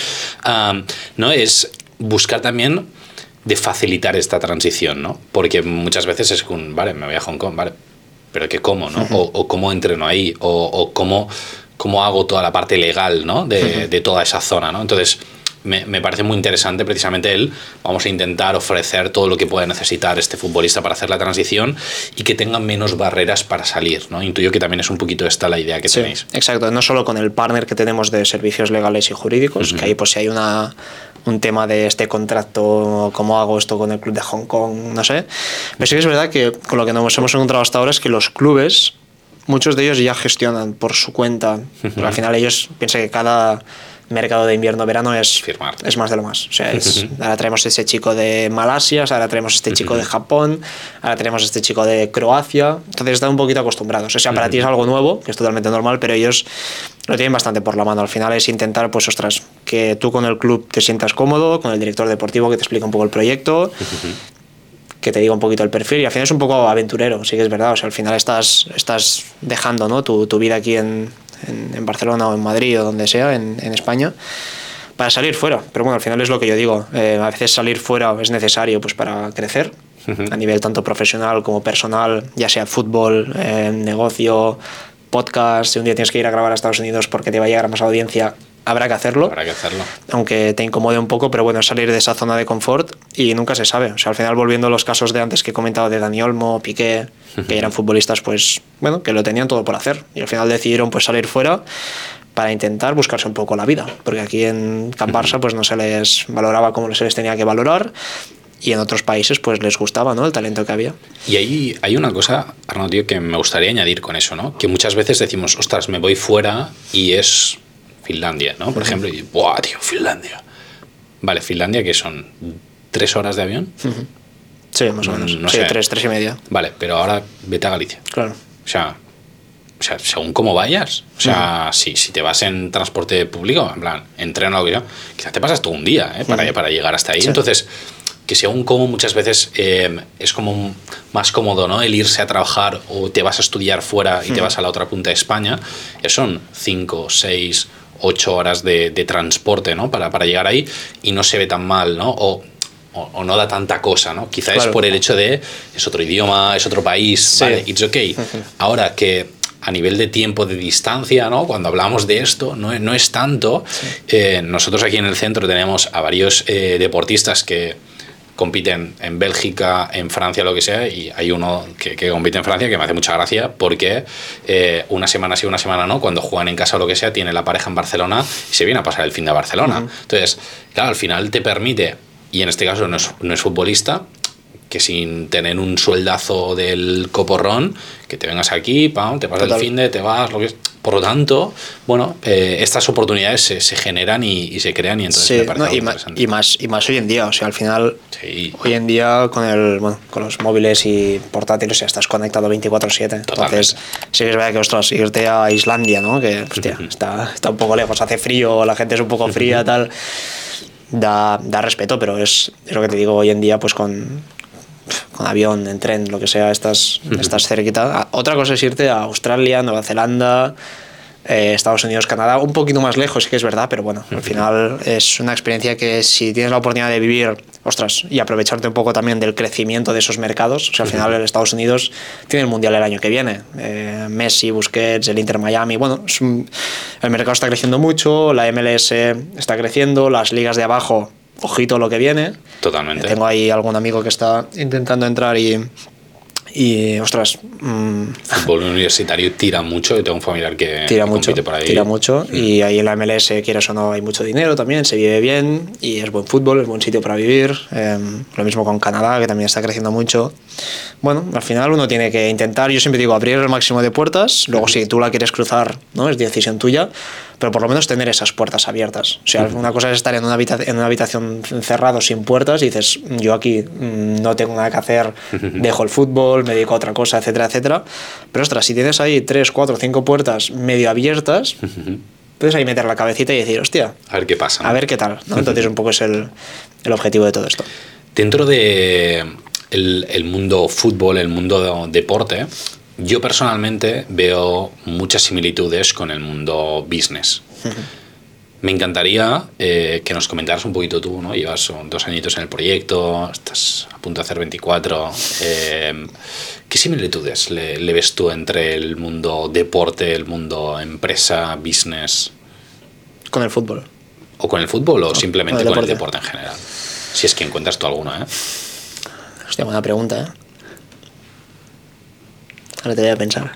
¿No? Es buscar también de facilitar esta transición, ¿no? Porque muchas veces es un, vale, me voy a Hong Kong, vale, pero que cómo, ¿no? O cómo entreno ahí, o cómo hago toda la parte legal, ¿no? De toda esa zona, ¿no? Entonces, me parece muy interesante precisamente vamos a intentar ofrecer todo lo que pueda necesitar este futbolista para hacer la transición y que tenga menos barreras para salir, ¿no? Intuyo que también es un poquito esta la idea que tenéis. Exacto, no solo con el partner que tenemos de servicios legales y jurídicos, que ahí pues si hay un tema de este contrato, cómo hago esto con el club de Hong Kong, no sé. Pero sí que es verdad que con lo que nos hemos encontrado hasta ahora es que los clubes, muchos de ellos ya gestionan por su cuenta, pero al final ellos piensan que cada mercado de invierno-verano es más de lo más. O sea, ahora traemos este chico de Malasia, ahora traemos este chico de Japón, ahora tenemos este chico de Croacia. Entonces están un poquito acostumbrados. O sea, para ti es algo nuevo, que es totalmente normal, pero ellos lo tienen bastante por la mano. Al final es intentar, pues, ostras, que tú con el club te sientas cómodo, con el director deportivo que te explica un poco el proyecto, que te diga un poquito el perfil, y al final es un poco aventurero, sí que es verdad. O sea, al final estás dejando, ¿no?, tu vida aquí en Barcelona o en Madrid o donde sea, en España, para salir fuera. Pero bueno, al final es lo que yo digo, a veces salir fuera es necesario pues para crecer a nivel tanto profesional como personal, ya sea fútbol, negocio, podcast. Si un día tienes que ir a grabar a Estados Unidos porque te va a llegar más audiencia, habrá que hacerlo. Habrá que hacerlo. Aunque te incomode un poco, pero bueno, salir de esa zona de confort y nunca se sabe. O sea, al final, volviendo a los casos de antes que he comentado de Dani Olmo, Piqué, que eran futbolistas, pues bueno, que lo tenían todo por hacer. Y al final decidieron pues salir fuera para intentar buscarse un poco la vida. Porque aquí en Can Barça pues no se les valoraba como se les tenía que valorar. Y en otros países pues les gustaba, ¿no?, el talento que había. Y ahí hay una cosa, Arnau, tío, que me gustaría añadir con eso, ¿no? Que muchas veces decimos, ostras, me voy fuera y es Finlandia, ¿no? Por ejemplo, y ¡buah, tío, Finlandia! Vale, Finlandia, ¿qué son? ¿3 horas de avión? Sí, más o menos. No sí, sé. 3 y media. Vale, pero ahora vete a Galicia. Claro. O sea, según cómo vayas. O sea, si te vas en transporte público, en plan, en tren o lo que sea, quizás te pasas todo un día para llegar hasta ahí. Sí. Entonces, que según cómo muchas veces es como más cómodo, ¿no?, el irse a trabajar o te vas a estudiar fuera y te vas a la otra punta de España, son 5, 6, 8 horas de transporte, ¿no?, para llegar ahí, y no se ve tan mal, ¿no? O no da tanta cosa, ¿no? Quizá claro, es por el hecho de es otro idioma, es otro país, sí. Vale, it's okay. Ahora que a nivel de tiempo, de distancia, ¿no?, cuando hablamos de esto, no es tanto. Sí. Nosotros aquí en el centro tenemos a varios deportistas que compiten en Bélgica, en Francia, lo que sea, y hay uno que compite en Francia que me hace mucha gracia porque una semana sí, una semana no, cuando juegan en casa o lo que sea, tiene la pareja en Barcelona y se viene a pasar el fin de Barcelona. Entonces, claro, al final te permite, y en este caso no es futbolista, que sin tener un sueldazo del coporrón, que te vengas aquí, pam, te pasas el fin de, te vas, lo que es. Por lo tanto, bueno, estas oportunidades se generan y se crean, y entonces sí, me parece interesante. Y más hoy en día, o sea, al final, sí. Hoy en día con los móviles y portátiles, o sea, estás conectado 24/7. Entonces, sí que es verdad que, ostras, irte a Islandia, ¿no?, que, hostia, está un poco lejos, hace frío, la gente es un poco fría, tal, da respeto, pero es lo que te digo, hoy en día, pues con avión, en tren, lo que sea, estás cerquita. Otra cosa es irte a Australia, Nueva Zelanda, Estados Unidos, Canadá, un poquito más lejos, sí que es verdad, pero bueno, al final es una experiencia que si tienes la oportunidad de vivir, ostras, y aprovecharte un poco también del crecimiento de esos mercados, o sea, al final el Estados Unidos tiene el Mundial el año que viene, Messi, Busquets, el Inter Miami, bueno, el mercado está creciendo mucho, la MLS está creciendo, las ligas de abajo, ojito lo que viene. Totalmente. Tengo ahí algún amigo que está intentando entrar y ostras. Fútbol universitario tira mucho. Yo tengo un familiar que compite por ahí. Tira mucho. Y ahí en la MLS, quieras o no, hay mucho dinero también, se vive bien y es buen fútbol, es buen sitio para vivir. Lo mismo con Canadá, que también está creciendo mucho. Bueno, al final uno tiene que intentar, yo siempre digo, abrir el máximo de puertas. Luego, si tú la quieres cruzar, ¿no?, es decisión tuya, pero por lo menos tener esas puertas abiertas. O sea, una cosa es estar en una habitación encerrado sin puertas y dices, yo aquí no tengo nada que hacer, dejo el fútbol, me dedico a otra cosa, etcétera, etcétera. Pero ostras, si tienes ahí 3, 4, 5 puertas medio abiertas, puedes ahí meter la cabecita y decir, hostia, a ver qué pasa, ¿no? A ver qué tal, ¿no? Entonces un poco es el objetivo de todo esto. Dentro de el mundo fútbol, el mundo deporte, yo personalmente veo muchas similitudes con el mundo business. Me encantaría que nos comentaras un poquito tú, ¿no? Llevas 2 añitos en el proyecto, estás a punto de hacer 24. ¿Qué similitudes le ves tú entre el mundo deporte, el mundo empresa, business? Con el fútbol. ¿O con el fútbol o simplemente con el deporte en general? Si es que encuentras tú alguna, ¿eh? Hostia, buena pregunta, ¿eh? Ahora te voy a pensar.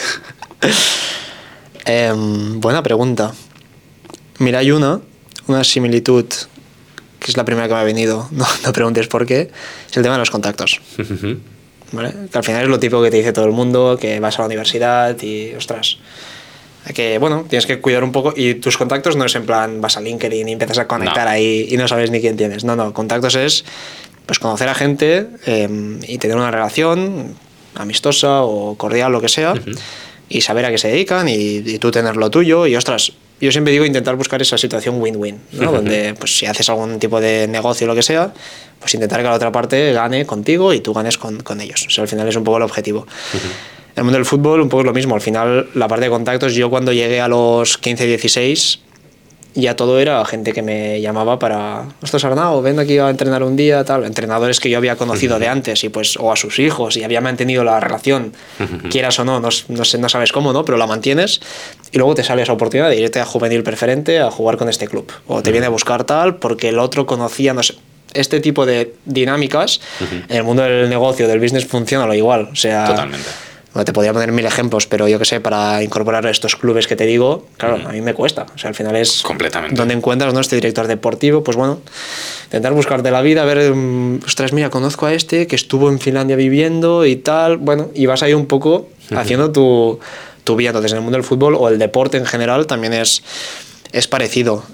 Buena pregunta. Mira, hay una similitud que es la primera que me ha venido, no preguntes por qué, es el tema de los contactos. ¿Vale? Que al final es lo típico que te dice todo el mundo, que vas a la universidad y, ostras, que bueno, tienes que cuidar un poco, y tus contactos no es en plan vas a LinkedIn y empiezas a conectar ahí y no sabes ni quién tienes. No, contactos es pues conocer a gente y tener una relación amistosa o cordial, lo que sea, y saber a qué se dedican y tú tener lo tuyo. Y ostras, yo siempre digo intentar buscar esa situación win-win, ¿no? Donde pues si haces algún tipo de negocio o lo que sea, pues intentar que la otra parte gane contigo y tú ganes con ellos. O sea, al final es un poco el objetivo. En el mundo del fútbol un poco es lo mismo. Al final la parte de contactos, yo cuando llegué a los 15, 16 ya todo era gente que me llamaba para, ostras Arnau, ven aquí a entrenar un día, tal, entrenadores que yo había conocido de antes y pues, o a sus hijos, y había mantenido la relación, quieras o no, no sabes cómo, ¿no? Pero la mantienes, y luego te sale esa oportunidad de irte a juvenil preferente a jugar con este club, o te viene a buscar tal porque el otro conocía, no sé. Este tipo de dinámicas en el mundo del negocio, del business, funciona lo igual, o sea... Totalmente. Bueno, te podría poner 1000 ejemplos, pero yo qué sé, para incorporar estos clubes que te digo, claro, a mí me cuesta. O sea, al final es donde encuentras, ¿no? Este director deportivo, pues bueno, intentar buscarte la vida, ver, ostras, mira, conozco a este que estuvo en Finlandia viviendo y tal, bueno, y vas ahí un poco haciendo tu vida. Entonces, en el mundo del fútbol o el deporte en general también es parecido.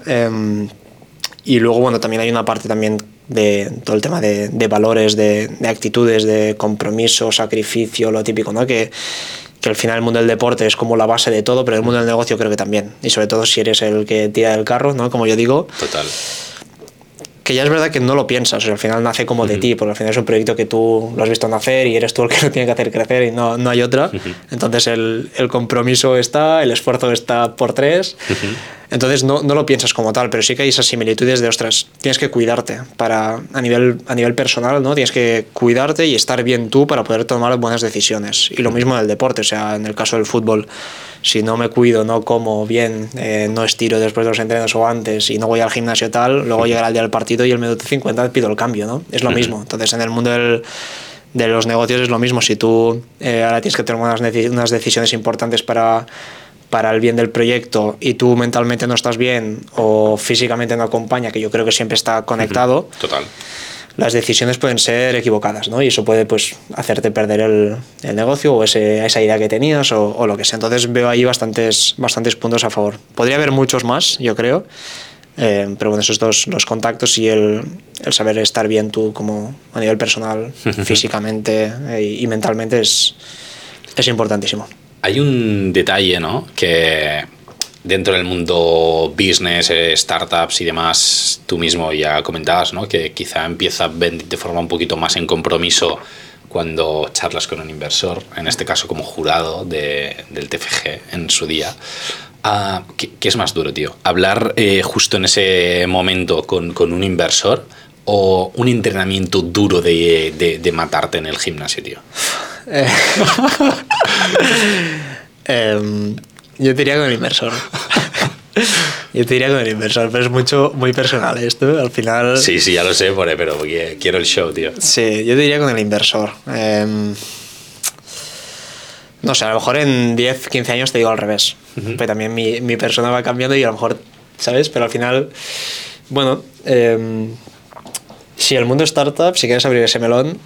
Y luego, bueno, también hay una parte también de todo el tema de valores, de actitudes, de compromiso, sacrificio, lo típico, ¿no? Que al final el mundo del deporte es como la base de todo, pero el mundo del negocio creo que también. Y sobre todo si eres el que tira del carro, ¿no? Como yo digo. Total. Que ya es verdad que no lo piensas, o sea, al final nace como de ti, porque al final es un proyecto que tú lo has visto nacer y eres tú el que lo tiene que hacer crecer y no hay otra. Entonces el compromiso está, el esfuerzo está por 3. Entonces no lo piensas como tal, pero sí que hay esas similitudes de, ostras, tienes que cuidarte a nivel personal, ¿no? Tienes que cuidarte y estar bien tú para poder tomar buenas decisiones. Y lo mismo en el deporte, o sea, en el caso del fútbol, si no me cuido, no como bien, no estiro después de los entrenos o antes y no voy al gimnasio tal, luego llegará el día del partido y el minuto 50 pido el cambio, ¿no? Es lo mismo. Entonces en el mundo de los negocios es lo mismo. Si tú ahora tienes que tomar unas decisiones importantes para el bien del proyecto y tú mentalmente no estás bien o físicamente no acompaña, que yo creo que siempre está conectado, Total. Las decisiones pueden ser equivocadas, ¿no? Y eso puede pues hacerte perder el negocio o esa idea que tenías o lo que sea. Entonces veo ahí bastantes puntos a favor. Podría haber muchos más, yo creo, pero bueno, esos dos, los contactos y el saber estar bien tú como a nivel personal, físicamente y mentalmente es importantísimo. Hay un detalle, ¿no? Que dentro del mundo business, startups y demás, tú mismo ya comentabas, ¿no? Que quizá empieza a venir de forma un poquito más en compromiso cuando charlas con un inversor, en este caso como jurado del TFG en su día. ¿Qué es más duro, tío? ¿Hablar justo en ese momento con un inversor o un entrenamiento duro de matarte en el gimnasio, tío? Yo te diría con el inversor. Pero es muy personal esto, al final... Sí, ya lo sé, pero porque quiero el show, tío. Sí, yo te diría con el inversor. No sé, a lo mejor en 10, 15 años te digo al revés. Pero también mi persona va cambiando y a lo mejor, ¿sabes? Pero al final, bueno, si el mundo startup, si quieres abrir ese melón,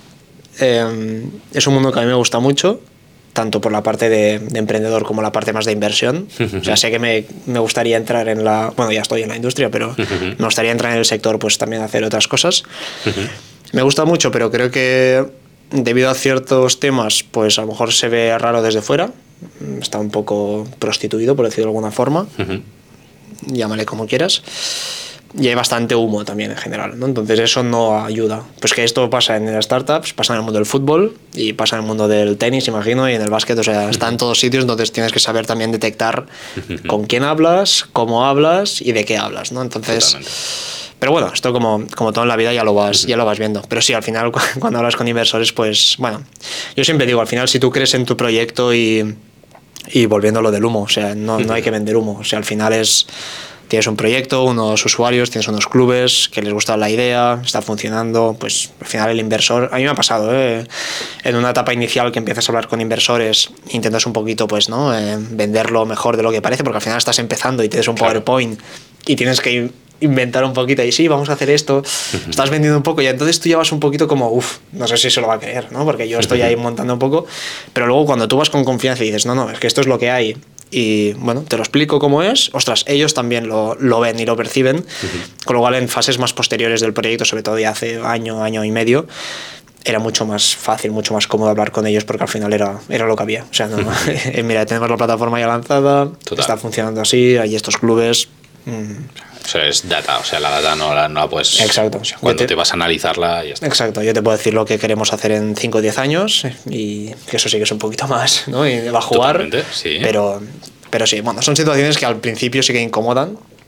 es un mundo que a mí me gusta mucho, tanto por la parte de emprendedor como la parte más de inversión. O sea, sé que me gustaría entrar en bueno, ya estoy en la industria, pero me gustaría entrar en el sector, pues también hacer otras cosas. Me gusta mucho, pero creo que debido a ciertos temas, pues a lo mejor se ve raro desde fuera. Está un poco prostituido, por decirlo de alguna forma. Llámale como quieras. Y hay bastante humo también en general, ¿no? Entonces eso no ayuda. Pues que esto pasa en las startups, pasa en el mundo del fútbol y pasa en el mundo del tenis, imagino, y en el básquet. O sea, está en todos sitios, entonces tienes que saber también detectar con quién hablas, cómo hablas y de qué hablas, ¿no? Entonces... Totalmente. Pero bueno, esto como todo en la vida ya lo vas viendo. Pero sí, al final cuando hablas con inversores, pues bueno, yo siempre digo, al final si tú crees en tu proyecto y volviendo a lo del humo, o sea, no hay que vender humo. O sea, al final tienes un proyecto, unos usuarios, tienes unos clubes que les gusta la idea, está funcionando, pues al final el inversor, a mí me ha pasado, en una etapa inicial que empiezas a hablar con inversores, intentas un poquito, pues, ¿no? Venderlo mejor de lo que parece, porque al final estás empezando y tienes un PowerPoint y tienes que inventar un poquito y sí, vamos a hacer esto, estás vendiendo un poco y entonces tú ya vas un poquito como, no sé si se lo va a creer, ¿no? Porque yo estoy ahí montando un poco, pero luego cuando tú vas con confianza y dices, no, es que esto es lo que hay y bueno, te lo explico cómo es, ostras, ellos también lo ven y lo perciben, con lo cual en fases más posteriores del proyecto, sobre todo ya hace año y medio, era mucho más fácil, mucho más cómodo hablar con ellos porque al final era lo que había. O sea, mira, tenemos la plataforma ya lanzada, está funcionando así, hay estos clubes... O sea, es data, o sea, la data no la puedes... Exacto. O sea, cuando te vas a analizarla, ya está. Exacto, yo te puedo decir lo que queremos hacer en 5 o 10 años y que eso sí que es un poquito más, ¿no? Y va a jugar. Totalmente, sí. Pero sí, bueno, son situaciones que al principio sí que incomodan,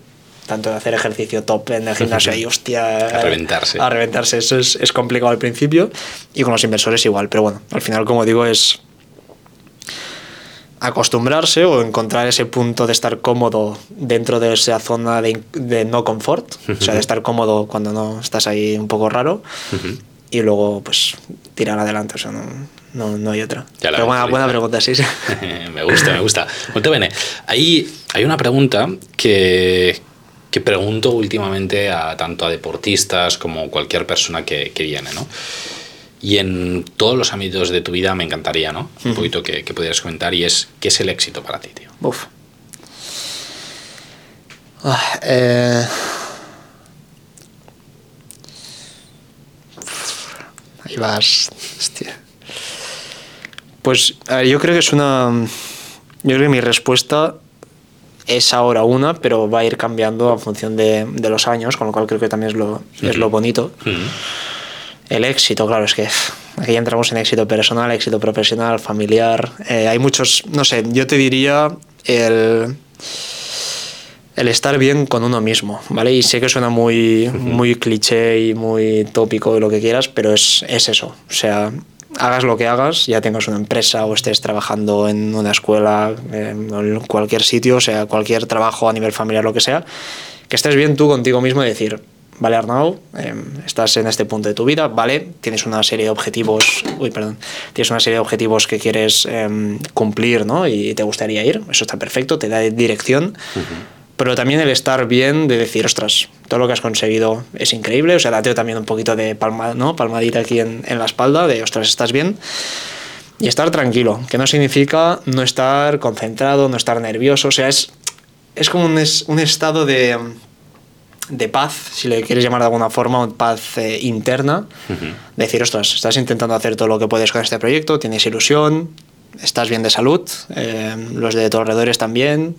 tanto de hacer ejercicio top en el gimnasio y hostia, a reventarse. A reventarse, eso es complicado al principio, y con los inversores igual, pero bueno, al final, como digo, es acostumbrarse o encontrar ese punto de estar cómodo dentro de esa zona de no confort, o sea, de estar cómodo cuando no estás ahí un poco raro, y luego pues tirar adelante, o sea, no hay otra. Pero buena pregunta, sí. Me gusta. Molto bene. Hay una pregunta que pregunto últimamente tanto a deportistas como cualquier persona que viene, ¿no? Y en todos los ámbitos de tu vida me encantaría, ¿no? Un poquito que pudieras comentar, y es, ¿qué es el éxito para ti, tío? Uf. Ahí vas. Hostia. Pues a ver, yo creo que mi respuesta es ahora una, pero va a ir cambiando en función de los años, con lo cual creo que también es lo bonito. El éxito, claro, es que aquí ya entramos en éxito personal, éxito profesional, familiar. Hay muchos, no sé, yo te diría el estar bien con uno mismo, ¿vale? Y sé que suena muy cliché y muy tópico y lo que quieras, pero es eso. O sea, hagas lo que hagas, ya tengas una empresa o estés trabajando en una escuela, en cualquier sitio, o sea, cualquier trabajo a nivel familiar, lo que sea, que estés bien tú contigo mismo y decir, vale, Arnau, estás en este punto de tu vida, vale, tienes una serie de objetivos, que quieres cumplir, ¿no? Y te gustaría ir, eso está perfecto, te da dirección, pero también el estar bien de decir, ostras, todo lo que has conseguido es increíble, o sea, date también un poquito de palmadita aquí en la espalda, de ostras, estás bien, y estar tranquilo, que no significa no estar concentrado, no estar nervioso, o sea, es como un estado de paz, si le quieres llamar de alguna forma, paz interna, decir, ostras, estás intentando hacer todo lo que puedes con este proyecto, tienes ilusión, estás bien de salud, los de tus alrededores también,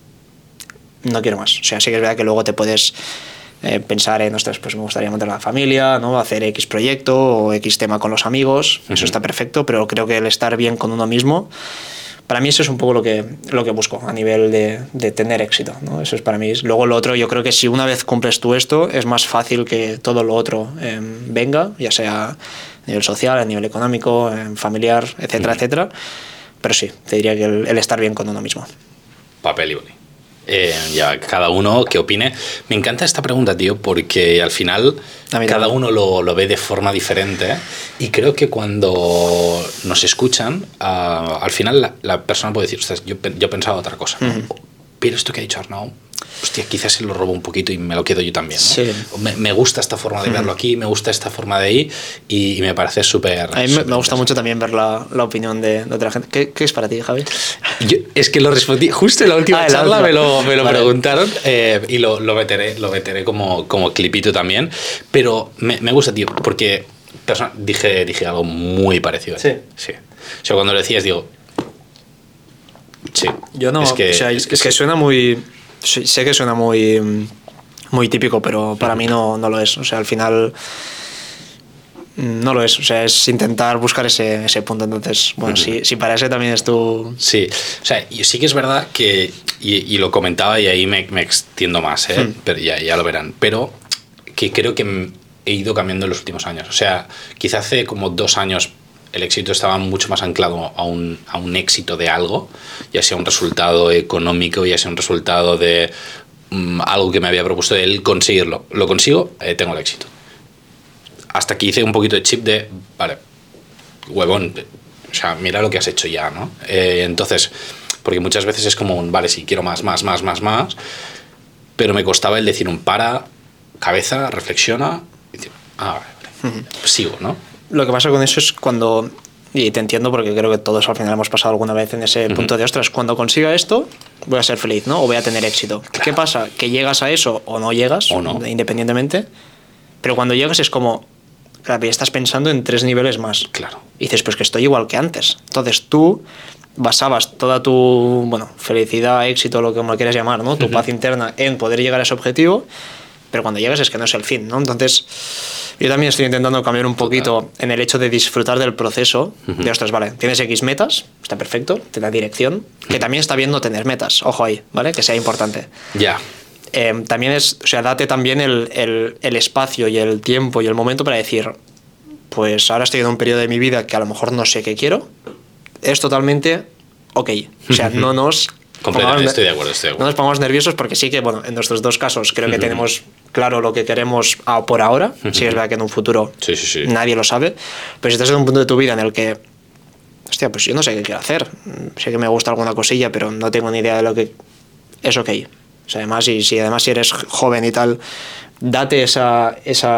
no quiero más. O sea, sí que es verdad que luego te puedes pensar en, ostras, pues me gustaría montar una familia, ¿no? Hacer X proyecto o X tema con los amigos, eso está perfecto, pero creo que el estar bien con uno mismo, para mí eso es un poco lo que busco a nivel de tener éxito, ¿no? Eso es para mí. Luego lo otro, yo creo que si una vez cumples tú esto, es más fácil que todo lo otro venga, ya sea a nivel social, a nivel económico, familiar, etcétera, etcétera. Pero sí, te diría que el estar bien con uno mismo. Papel y boli. Ya cada uno que opine. Me encanta esta pregunta, tío, porque al final cada uno lo ve de forma diferente, ¿eh? Y creo que cuando nos escuchan, al final la persona puede decir, ostras, yo pensaba otra cosa, ¿no? Pero esto que ha dicho Arnau, hostia, quizás se lo robo un poquito y me lo quedo yo también, ¿no? Sí. Me gusta esta forma de verlo aquí, me gusta esta forma de ahí, y me parece súper... A mí me gusta mucho también ver la opinión de otra gente. ¿Qué es para ti, Javi? Es que lo respondí justo en la última charla, me lo preguntaron, y lo meteré como clipito también, pero me gusta, tío, porque dije algo muy parecido. Sí. O sea, cuando lo decías, digo... Sí. Yo no, es que suena muy... Sé que suena muy típico, pero para mí no lo es. O sea, al final no lo es. O sea, es intentar buscar ese punto. Entonces, bueno, si para ese también es tu... Sí, o sea, y sí que es verdad que, y lo comentaba y ahí me extiendo más, pero ya lo verán, pero que creo que he ido cambiando en los últimos años. O sea, quizá hace como 2 años el éxito estaba mucho más anclado a un éxito de algo, ya sea un resultado económico, ya sea un resultado de algo que me había propuesto el conseguirlo. Lo consigo, tengo el éxito. Hasta que hice un poquito de chip de, vale, huevón, o sea, mira lo que has hecho ya, ¿no? Entonces, porque muchas veces es como vale, sí, quiero más, pero me costaba el decir para, cabeza, reflexiona, y decir, vale, sigo, ¿no? Lo que pasa con eso es cuando, y te entiendo porque creo que todos al final hemos pasado alguna vez en ese punto de, ostras, cuando consiga esto voy a ser feliz, ¿no? O voy a tener éxito. Claro. ¿Qué pasa? Que llegas a eso o no llegas, o no, independientemente, pero cuando llegas es como, claro, ya estás pensando en 3 niveles más. Claro. Y dices, pues que estoy igual que antes. Entonces tú basabas toda tu, felicidad, éxito, lo que me quieras llamar, ¿no? Tu paz interna en poder llegar a ese objetivo, pero cuando llegas es que no es el fin, ¿no? Entonces, yo también estoy intentando cambiar un poquito en el hecho de disfrutar del proceso, de, ostras, vale, tienes X metas, está perfecto, te da dirección, que también está bien no tener metas, ojo ahí, ¿vale? Que sea importante. Ya. también es, o sea, date también el espacio y el tiempo y el momento para decir, pues ahora estoy en un periodo de mi vida que a lo mejor no sé qué quiero, es totalmente ok. O sea, no nos... Completamente, estoy de acuerdo. No nos pongamos nerviosos porque sí que, bueno, en nuestros dos casos creo que tenemos claro lo que queremos por ahora. Sí es verdad que en un futuro nadie lo sabe, pero si estás en un punto de tu vida en el que, hostia, pues yo no sé qué quiero hacer, sé que me gusta alguna cosilla, pero no tengo ni idea de lo que... Es ok. O sea, además, si eres joven y tal, date esa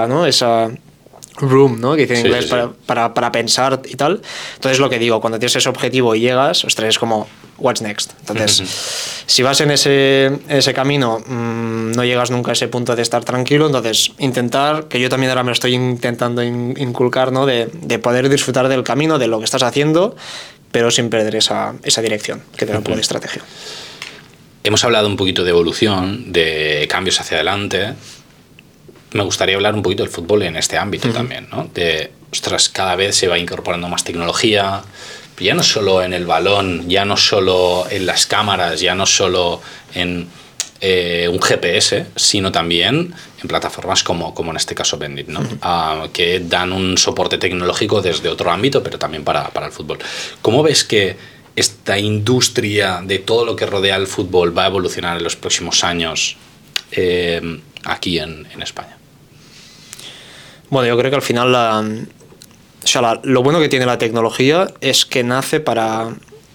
room, ¿no? Que dice en inglés, para pensar y tal. Entonces, lo que digo, cuando tienes ese objetivo y llegas, ostras, es como, what's next? Entonces, si vas en ese camino, no llegas nunca a ese punto de estar tranquilo. Entonces, intentar, que yo también ahora me lo estoy intentando inculcar, ¿no? De poder disfrutar del camino, de lo que estás haciendo, pero sin perder esa dirección, que te da un poco de estrategia. Hemos hablado un poquito de evolución, de cambios hacia adelante. Me gustaría hablar un poquito del fútbol en este ámbito también, ¿no? Ostras, cada vez se va incorporando más tecnología, ya no solo en el balón, ya no solo en las cámaras, ya no solo en un GPS, sino también en plataformas como en este caso Bendit, ¿no? Que dan un soporte tecnológico desde otro ámbito, pero también para el fútbol. ¿Cómo ves que esta industria de todo lo que rodea el fútbol va a evolucionar en los próximos años aquí en España? Bueno, yo creo que al final lo bueno que tiene la tecnología es que nace para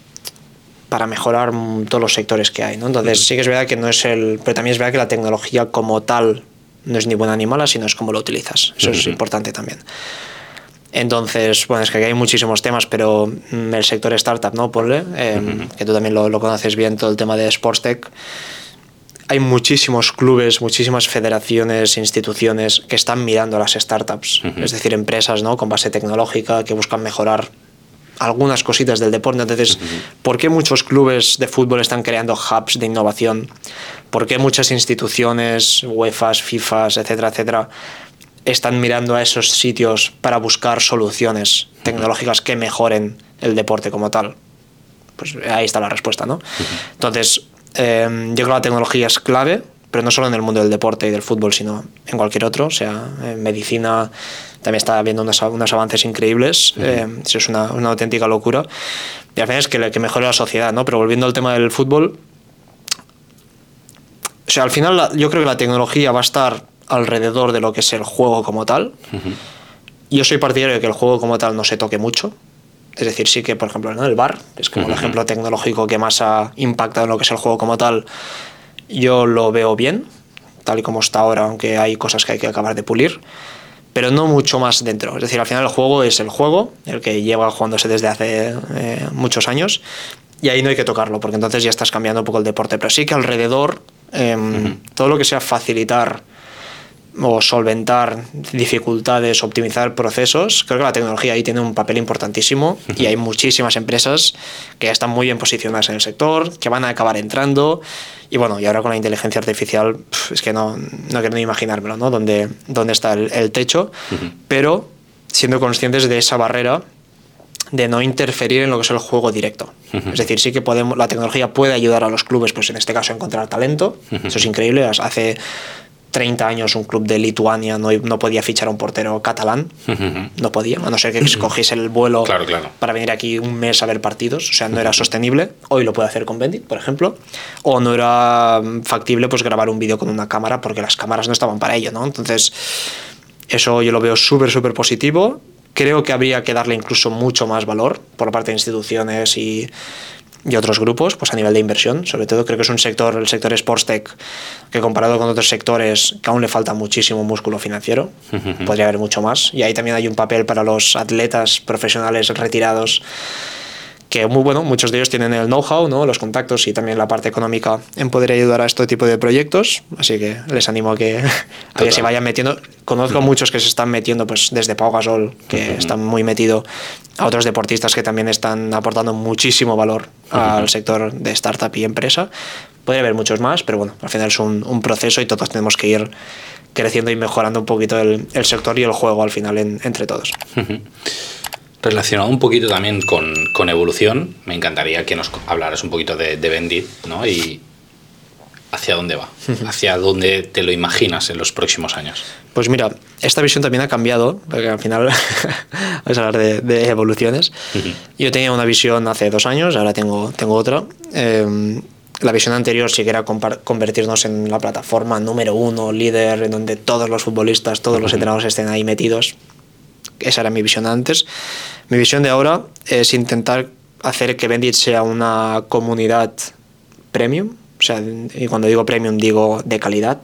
mejorar todos los sectores que hay, ¿no? Entonces sí que es verdad que no es pero también es verdad que la tecnología como tal no es ni buena ni mala, sino es cómo lo utilizas. Eso es importante también. Entonces, bueno, es que aquí hay muchísimos temas, pero el sector startup, ¿no? Ponle, que tú también lo conoces bien, todo el tema de Sportstech. Hay muchísimos clubes, muchísimas federaciones, instituciones que están mirando a las startups, es decir, empresas, ¿no? Con base tecnológica que buscan mejorar algunas cositas del deporte. Entonces, ¿por qué muchos clubes de fútbol están creando hubs de innovación? ¿Por qué muchas instituciones, UEFAs, FIFAs, etcétera, etcétera, están mirando a esos sitios para buscar soluciones tecnológicas que mejoren el deporte como tal? Pues ahí está la respuesta, ¿no? Entonces, yo creo que la tecnología es clave, pero no solo en el mundo del deporte y del fútbol, sino en cualquier otro. O sea, en medicina también está habiendo unos avances increíbles. Eso es una auténtica locura. Y al final es que mejore la sociedad, ¿no? Pero volviendo al tema del fútbol, o sea, al final yo creo que la tecnología va a estar alrededor de lo que es el juego como tal. Yo soy partidario de que el juego como tal no se toque mucho. Es decir, sí que, por ejemplo, ¿no? El VAR, es como el ejemplo tecnológico que más ha impactado en lo que es el juego como tal. Yo lo veo bien, tal y como está ahora, aunque hay cosas que hay que acabar de pulir, pero no mucho más dentro. Es decir, al final el juego es el juego, el que lleva jugándose desde hace muchos años, y ahí no hay que tocarlo, porque entonces ya estás cambiando un poco el deporte. Pero sí que alrededor, todo lo que sea facilitar o solventar dificultades, optimizar procesos, creo que la tecnología ahí tiene un papel importantísimo y hay muchísimas empresas que ya están muy bien posicionadas en el sector, que van a acabar entrando y bueno, y ahora con la inteligencia artificial es que no quiero ni imaginármelo, ¿no? Dónde está el techo, pero siendo conscientes de esa barrera de no interferir en lo que es el juego directo. Es decir, sí que la tecnología puede ayudar a los clubes, pues en este caso a encontrar talento, eso es increíble. Hace 30 años un club de Lituania no podía fichar a un portero catalán, no podía, a no ser que escogiese el vuelo para venir aquí un mes a ver partidos, o sea, no era sostenible. Hoy lo puede hacer con Bendit, por ejemplo, o no era factible pues grabar un vídeo con una cámara porque las cámaras no estaban para ello, ¿no? Entonces, eso yo lo veo súper positivo. Creo que habría que darle incluso mucho más valor por parte de instituciones y otros grupos, pues a nivel de inversión. Sobre todo creo que es el sector Sportstech, que comparado con otros sectores que aún le falta muchísimo músculo financiero, podría haber mucho más. Y ahí también hay un papel para los atletas profesionales retirados, que muchos de ellos tienen el know-how, ¿no? Los contactos y también la parte económica en poder ayudar a este tipo de proyectos. Así que les animo a que se vayan metiendo. Conozco muchos que se están metiendo, pues desde Pau Gasol, que están muy metido, a otros deportistas que también están aportando muchísimo valor al sector de startup y empresa. Podría haber muchos más, pero bueno, al final es un proceso y todos tenemos que ir creciendo y mejorando un poquito el sector y el juego al final entre todos. Relacionado un poquito también con evolución, me encantaría que nos hablaras un poquito de Bendit, ¿no? Y ¿hacia dónde va? ¿Hacia dónde te lo imaginas en los próximos años? Pues mira, esta visión también ha cambiado, porque al final vamos a hablar de evoluciones. Yo tenía una visión hace 2 años, ahora tengo otra. La visión anterior sí que era convertirnos en la plataforma número 1, líder, en donde todos los futbolistas, todos los entrenadores estén ahí metidos. Esa era mi visión antes. Mi visión de ahora es intentar hacer que Bendit sea una comunidad premium. O sea, y cuando digo premium digo de calidad.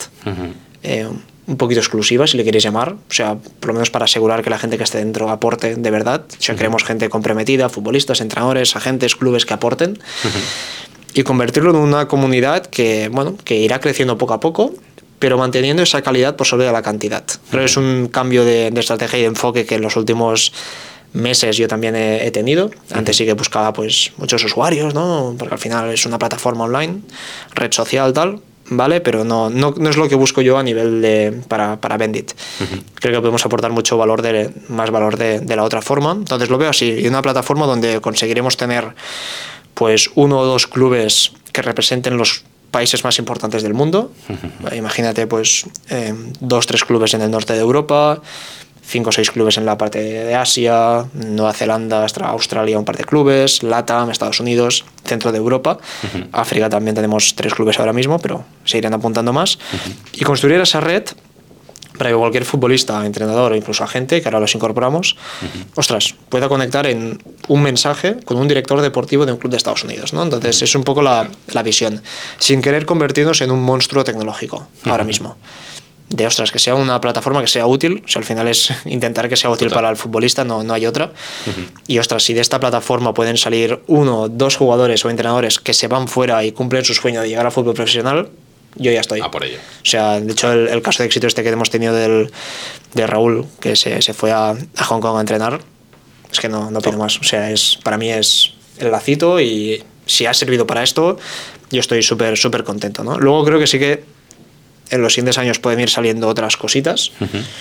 Un poquito exclusiva, si le queréis llamar. O sea, por lo menos para asegurar que la gente que esté dentro aporte de verdad. O sea, queremos gente comprometida, futbolistas, entrenadores, agentes, clubes que aporten. Y convertirlo en una comunidad que, bueno, que irá creciendo poco a poco, pero manteniendo esa calidad por sobre la cantidad. Creo que es un cambio de estrategia y de enfoque que en los últimos meses yo también he tenido. Antes sí que buscaba pues muchos usuarios, ¿no? Porque al final es una plataforma online, red social, tal, ¿vale? Pero no es lo que busco yo a nivel para Bendit. Creo que podemos aportar mucho valor más valor de la otra forma. Entonces lo veo así, una plataforma donde conseguiremos tener pues 1 o 2 clubes que representen los países más importantes del mundo. Imagínate pues 2 o 3 clubes en el norte de Europa, 5 o 6 clubes en la parte de Asia, Nueva Zelanda, Australia un par de clubes, LATAM, Estados Unidos, centro de Europa. África también tenemos 3 clubes ahora mismo, pero se irán apuntando más. Y construir esa red para que cualquier futbolista, entrenador o incluso agente, que ahora los incorporamos, ostras, pueda conectar en un mensaje con un director deportivo de un club de Estados Unidos, ¿no? Entonces es un poco la visión, sin querer convertirnos en un monstruo tecnológico ahora mismo. De, ostras, que sea una plataforma que sea útil, o sea, al final es intentar que sea útil para el futbolista, no hay otra. Y ostras, si de esta plataforma pueden salir 1 o 2 jugadores o entrenadores que se van fuera y cumplen su sueño de llegar al fútbol profesional, yo ya estoy. Por ello. O sea, de hecho, el caso de éxito que hemos tenido de Raúl, que se fue a Hong Kong a entrenar, es que no pido más. O sea, para mí es el lacito y si ha servido para esto, yo estoy súper contento, ¿no? Luego creo que sí que en los siguientes años pueden ir saliendo otras cositas,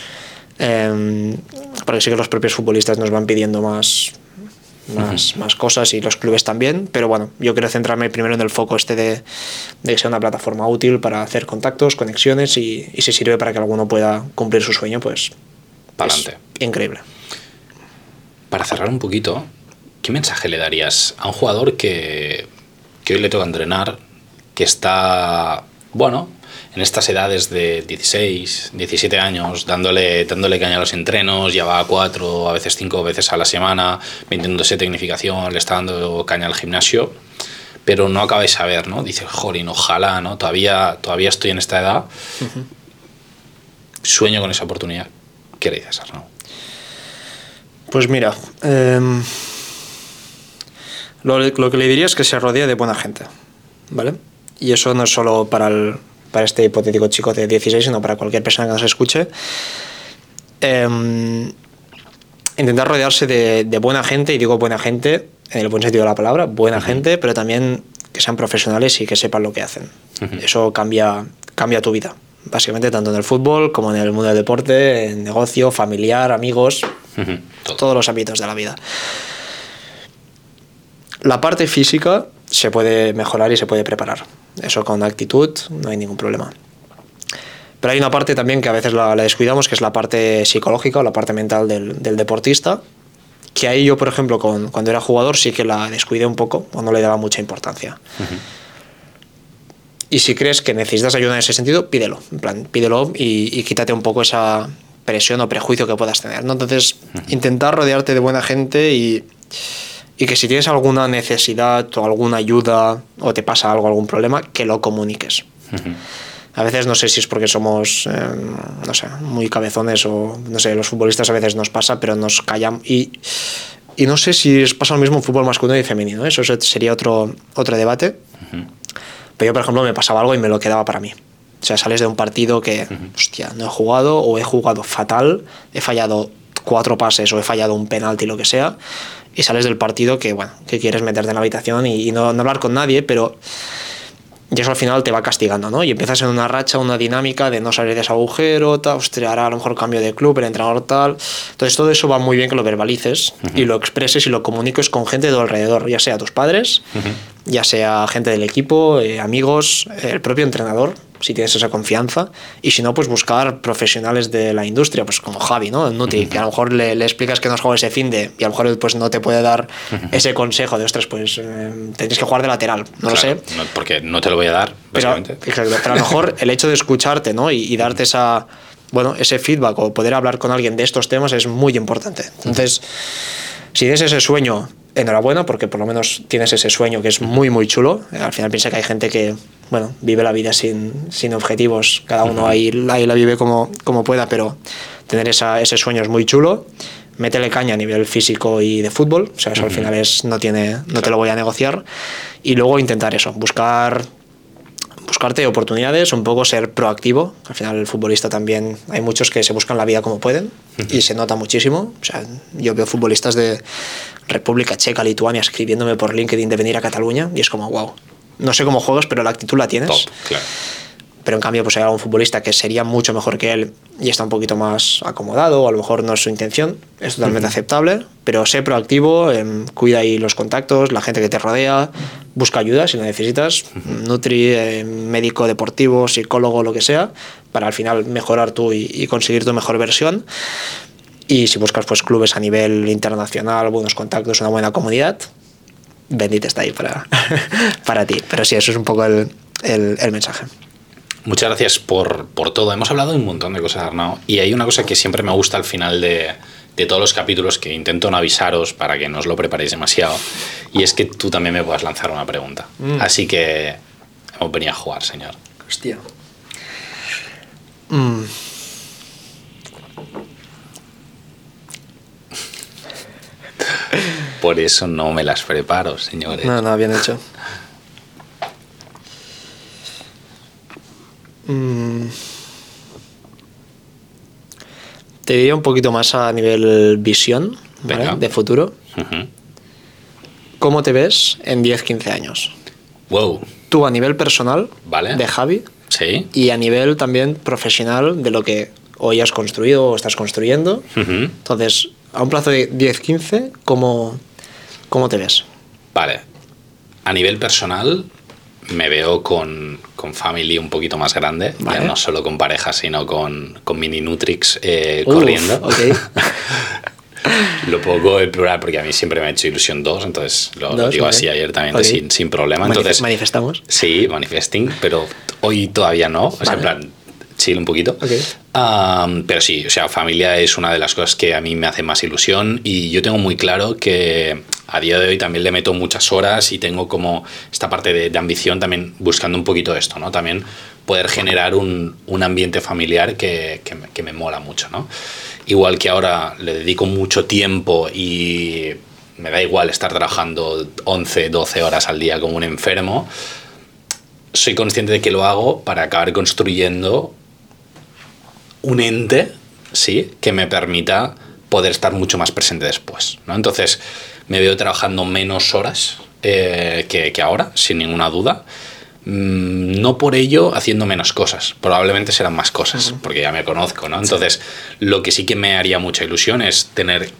porque sí que los propios futbolistas nos van pidiendo más cosas y los clubes también, pero bueno, yo quiero centrarme primero en el foco de que sea una plataforma útil para hacer contactos, conexiones y si sirve para que alguno pueda cumplir su sueño, pues para adelante. Increíble. Para cerrar un poquito, ¿qué mensaje le darías a un jugador que hoy le toca entrenar, que está, bueno, en estas edades de 16, 17 años, dándole caña a los entrenos, ya va a 4, a veces 5 veces a la semana, metiéndose tecnificación, le está dando caña al gimnasio, pero no acaba de saber, ¿no? Dice, jolín, ojalá, ¿no? Todavía estoy en esta edad, sueño con esa oportunidad. ¿Qué le dices, Arnau? Pues mira, lo que le diría es que se rodea de buena gente, ¿vale? Y eso no es solo para este hipotético chico de 16, sino para cualquier persona que nos escuche. Intentar rodearse de buena gente, y digo buena gente en el buen sentido de la palabra, buena gente, pero también que sean profesionales y que sepan lo que hacen. Eso cambia tu vida, básicamente, tanto en el fútbol como en el mundo del deporte, en negocio, familiar, amigos, todos los ámbitos de la vida. La parte física se puede mejorar y se puede preparar. Eso con actitud no hay ningún problema. Pero hay una parte también que a veces la descuidamos, que es la parte psicológica o la parte mental del deportista, que ahí yo, por ejemplo, cuando era jugador sí que la descuidé un poco o no le daba mucha importancia. Y si crees que necesitas ayuda en ese sentido, pídelo. En plan, pídelo y quítate un poco esa presión o prejuicio que puedas tener, ¿no? Entonces, intentar rodearte de buena gente y que si tienes alguna necesidad o alguna ayuda o te pasa algo, algún problema, que lo comuniques. A veces no sé si es porque somos, no sé, muy cabezones o, no sé, los futbolistas a veces nos pasa, pero nos callan y no sé si pasa lo mismo en fútbol masculino y femenino, ¿eh? Eso sería otro debate. Pero yo, por ejemplo, me pasaba algo y me lo quedaba para mí. O sea, sales de un partido que, hostia, no he jugado o he jugado fatal, he fallado 4 pases o he fallado un penalti, lo que sea, y sales del partido que, bueno, que quieres meterte en la habitación y no hablar con nadie, pero y eso al final te va castigando, ¿no? Y empiezas en una racha, una dinámica de no salir de ese agujero, tal, hostia, ahora a lo mejor cambio de club, el entrenador tal. Entonces todo eso va muy bien que lo verbalices y lo expreses y lo comuniques con gente de tu alrededor, ya sea tus padres, ya sea gente del equipo, amigos, el propio entrenador, si tienes esa confianza, y si no, pues buscar profesionales de la industria, pues como Javi, ¿no? El Nutri, que a lo mejor le explicas que no has jugado ese finde y a lo mejor pues no te puede dar ese consejo de, ostras, pues tienes que jugar de lateral, no lo sé. No, porque no te lo voy a dar, básicamente. Pero a lo mejor el hecho de escucharte, ¿no? y darte esa, bueno, ese feedback o poder hablar con alguien de estos temas es muy importante. Entonces, si tienes ese sueño, enhorabuena, porque por lo menos tienes ese sueño que es muy, muy chulo. Al final piensa que hay gente que, bueno, vive la vida sin objetivos, cada uno ahí la vive como pueda, pero tener ese sueño es muy chulo. Métele caña a nivel físico y de fútbol, o sea, eso al final no te lo voy a negociar. Y luego intentar eso, buscarte oportunidades, un poco ser proactivo. Al final el futbolista también, hay muchos que se buscan la vida como pueden y se nota muchísimo. O sea, yo veo futbolistas de República Checa, Lituania escribiéndome por LinkedIn de venir a Cataluña y es como, wow, no sé cómo juegas, pero la actitud la tienes. Top, claro. Pero en cambio, pues hay algún futbolista que sería mucho mejor que él y está un poquito más acomodado, o a lo mejor no es su intención, es totalmente aceptable, pero sé proactivo, cuida ahí los contactos, la gente que te rodea, busca ayuda si la necesitas, Nutri, médico deportivo, psicólogo, lo que sea, para al final mejorar tú y conseguir tu mejor versión. Y si buscas pues clubes a nivel internacional, buenos contactos, una buena comunidad, Bendit está ahí para ti. Pero sí, eso es un poco el mensaje. Muchas gracias por todo. Hemos hablado de un montón de cosas, Arnau, y hay una cosa que siempre me gusta al final de todos los capítulos, que intento no avisaros para que no os lo preparéis demasiado, y es que tú también me puedas lanzar una pregunta. Así que hemos venido a jugar, señor. Hostia. Por eso no me las preparo, señores. No, bien hecho. Te diría un poquito más a nivel visión, ¿vale? De futuro. ¿Cómo te ves en 10-15 años? Wow. Tú a nivel personal, ¿vale? De Javi. Sí. Y a nivel también profesional de lo que hoy has construido o estás construyendo. Entonces, a un plazo de 10-15, ¿cómo te ves? Vale. A nivel personal, me veo con family un poquito más grande, ¿vale? Ya no solo con pareja, sino con mini Nutrix corriendo. Okay. Lo puedo explorar porque a mí siempre me ha hecho ilusión 2, entonces lo digo así abiertamente, sin problema. Entonces, manifestamos. Sí, manifesting, pero hoy todavía no, o sea, en plan, chill un poquito. Okay. Pero sí, o sea, familia es una de las cosas que a mí me hace más ilusión, y yo tengo muy claro que a día de hoy también le meto muchas horas y tengo como esta parte de ambición también buscando un poquito esto, ¿no? También poder generar un ambiente familiar que me mola mucho, ¿no? Igual que ahora le dedico mucho tiempo y me da igual estar trabajando 11, 12 horas al día como un enfermo, soy consciente de que lo hago para acabar construyendo un ente, sí, que me permita poder estar mucho más presente después, ¿no? Entonces me veo trabajando menos horas que ahora, sin ninguna duda. No por ello haciendo menos cosas, probablemente serán más cosas, porque ya me conozco, ¿no? Entonces, lo que sí que me haría mucha ilusión es tener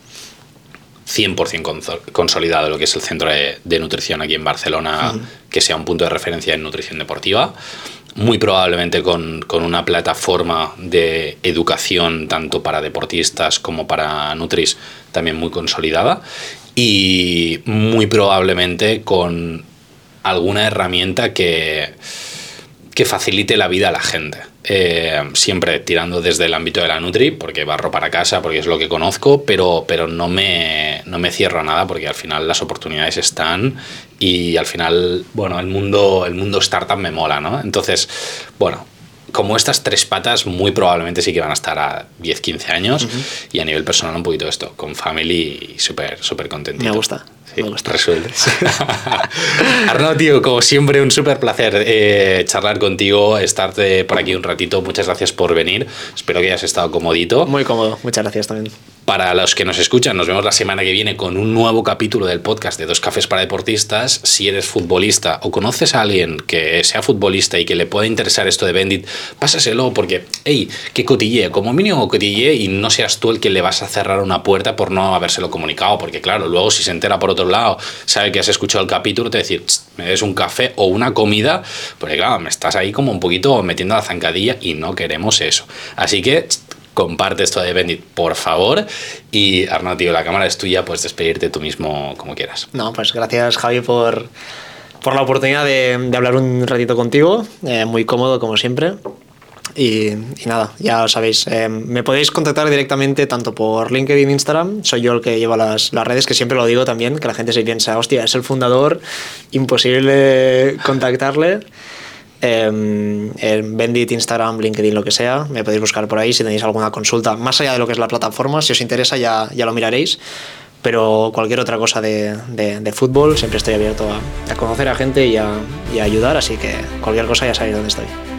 100% consolidado lo que es el centro de nutrición aquí en Barcelona, que sea un punto de referencia en nutrición deportiva, muy probablemente con una plataforma de educación tanto para deportistas como para nutris también muy consolidada, y muy probablemente con alguna herramienta que facilite la vida a la gente. Siempre tirando desde el ámbito de la Nutri, porque barro para casa, porque es lo que conozco, pero no me cierro a nada, porque al final las oportunidades están, y al final, bueno, el mundo startup me mola, ¿no? Entonces, bueno, como estas tres patas muy probablemente sí que van a estar a 10-15 años, y a nivel personal un poquito esto, con family súper contentito. Me gusta. Sí, resuelve. Arnau, tío, como siempre, un súper placer charlar contigo, estarte por aquí un ratito. Muchas gracias por venir. Espero que hayas estado comodito. Muy cómodo. Muchas gracias también. Para los que nos escuchan, nos vemos la semana que viene con un nuevo capítulo del podcast de 2 Cafés para Deportistas. Si eres futbolista o conoces a alguien que sea futbolista y que le pueda interesar esto de Bendit, pásaselo porque, hey, que cotille, como mínimo cotille y no seas tú el que le vas a cerrar una puerta por no habérselo comunicado, porque claro, luego si se entera por otro lado, sabe que has escuchado el capítulo, te decir, me des un café o una comida, porque claro, me estás ahí como un poquito metiendo la zancadilla y no queremos eso. Así que comparte esto de Bendit, por favor. Y Arnau, tío, la cámara es tuya, puedes despedirte tú mismo como quieras. No, pues gracias, Javi, por la oportunidad de hablar un ratito contigo. Muy cómodo, como siempre. Y nada, ya lo sabéis. Me podéis contactar directamente tanto por LinkedIn, Instagram. Soy yo el que lleva las redes, que siempre lo digo también, que la gente se piensa, hostia, es el fundador, imposible contactarle. En Bendit, Instagram, LinkedIn, lo que sea, me podéis buscar por ahí si tenéis alguna consulta más allá de lo que es la plataforma. Si os interesa ya lo miraréis, pero cualquier otra cosa de fútbol siempre estoy abierto a conocer a gente y a ayudar, así que cualquier cosa ya sabéis dónde estoy.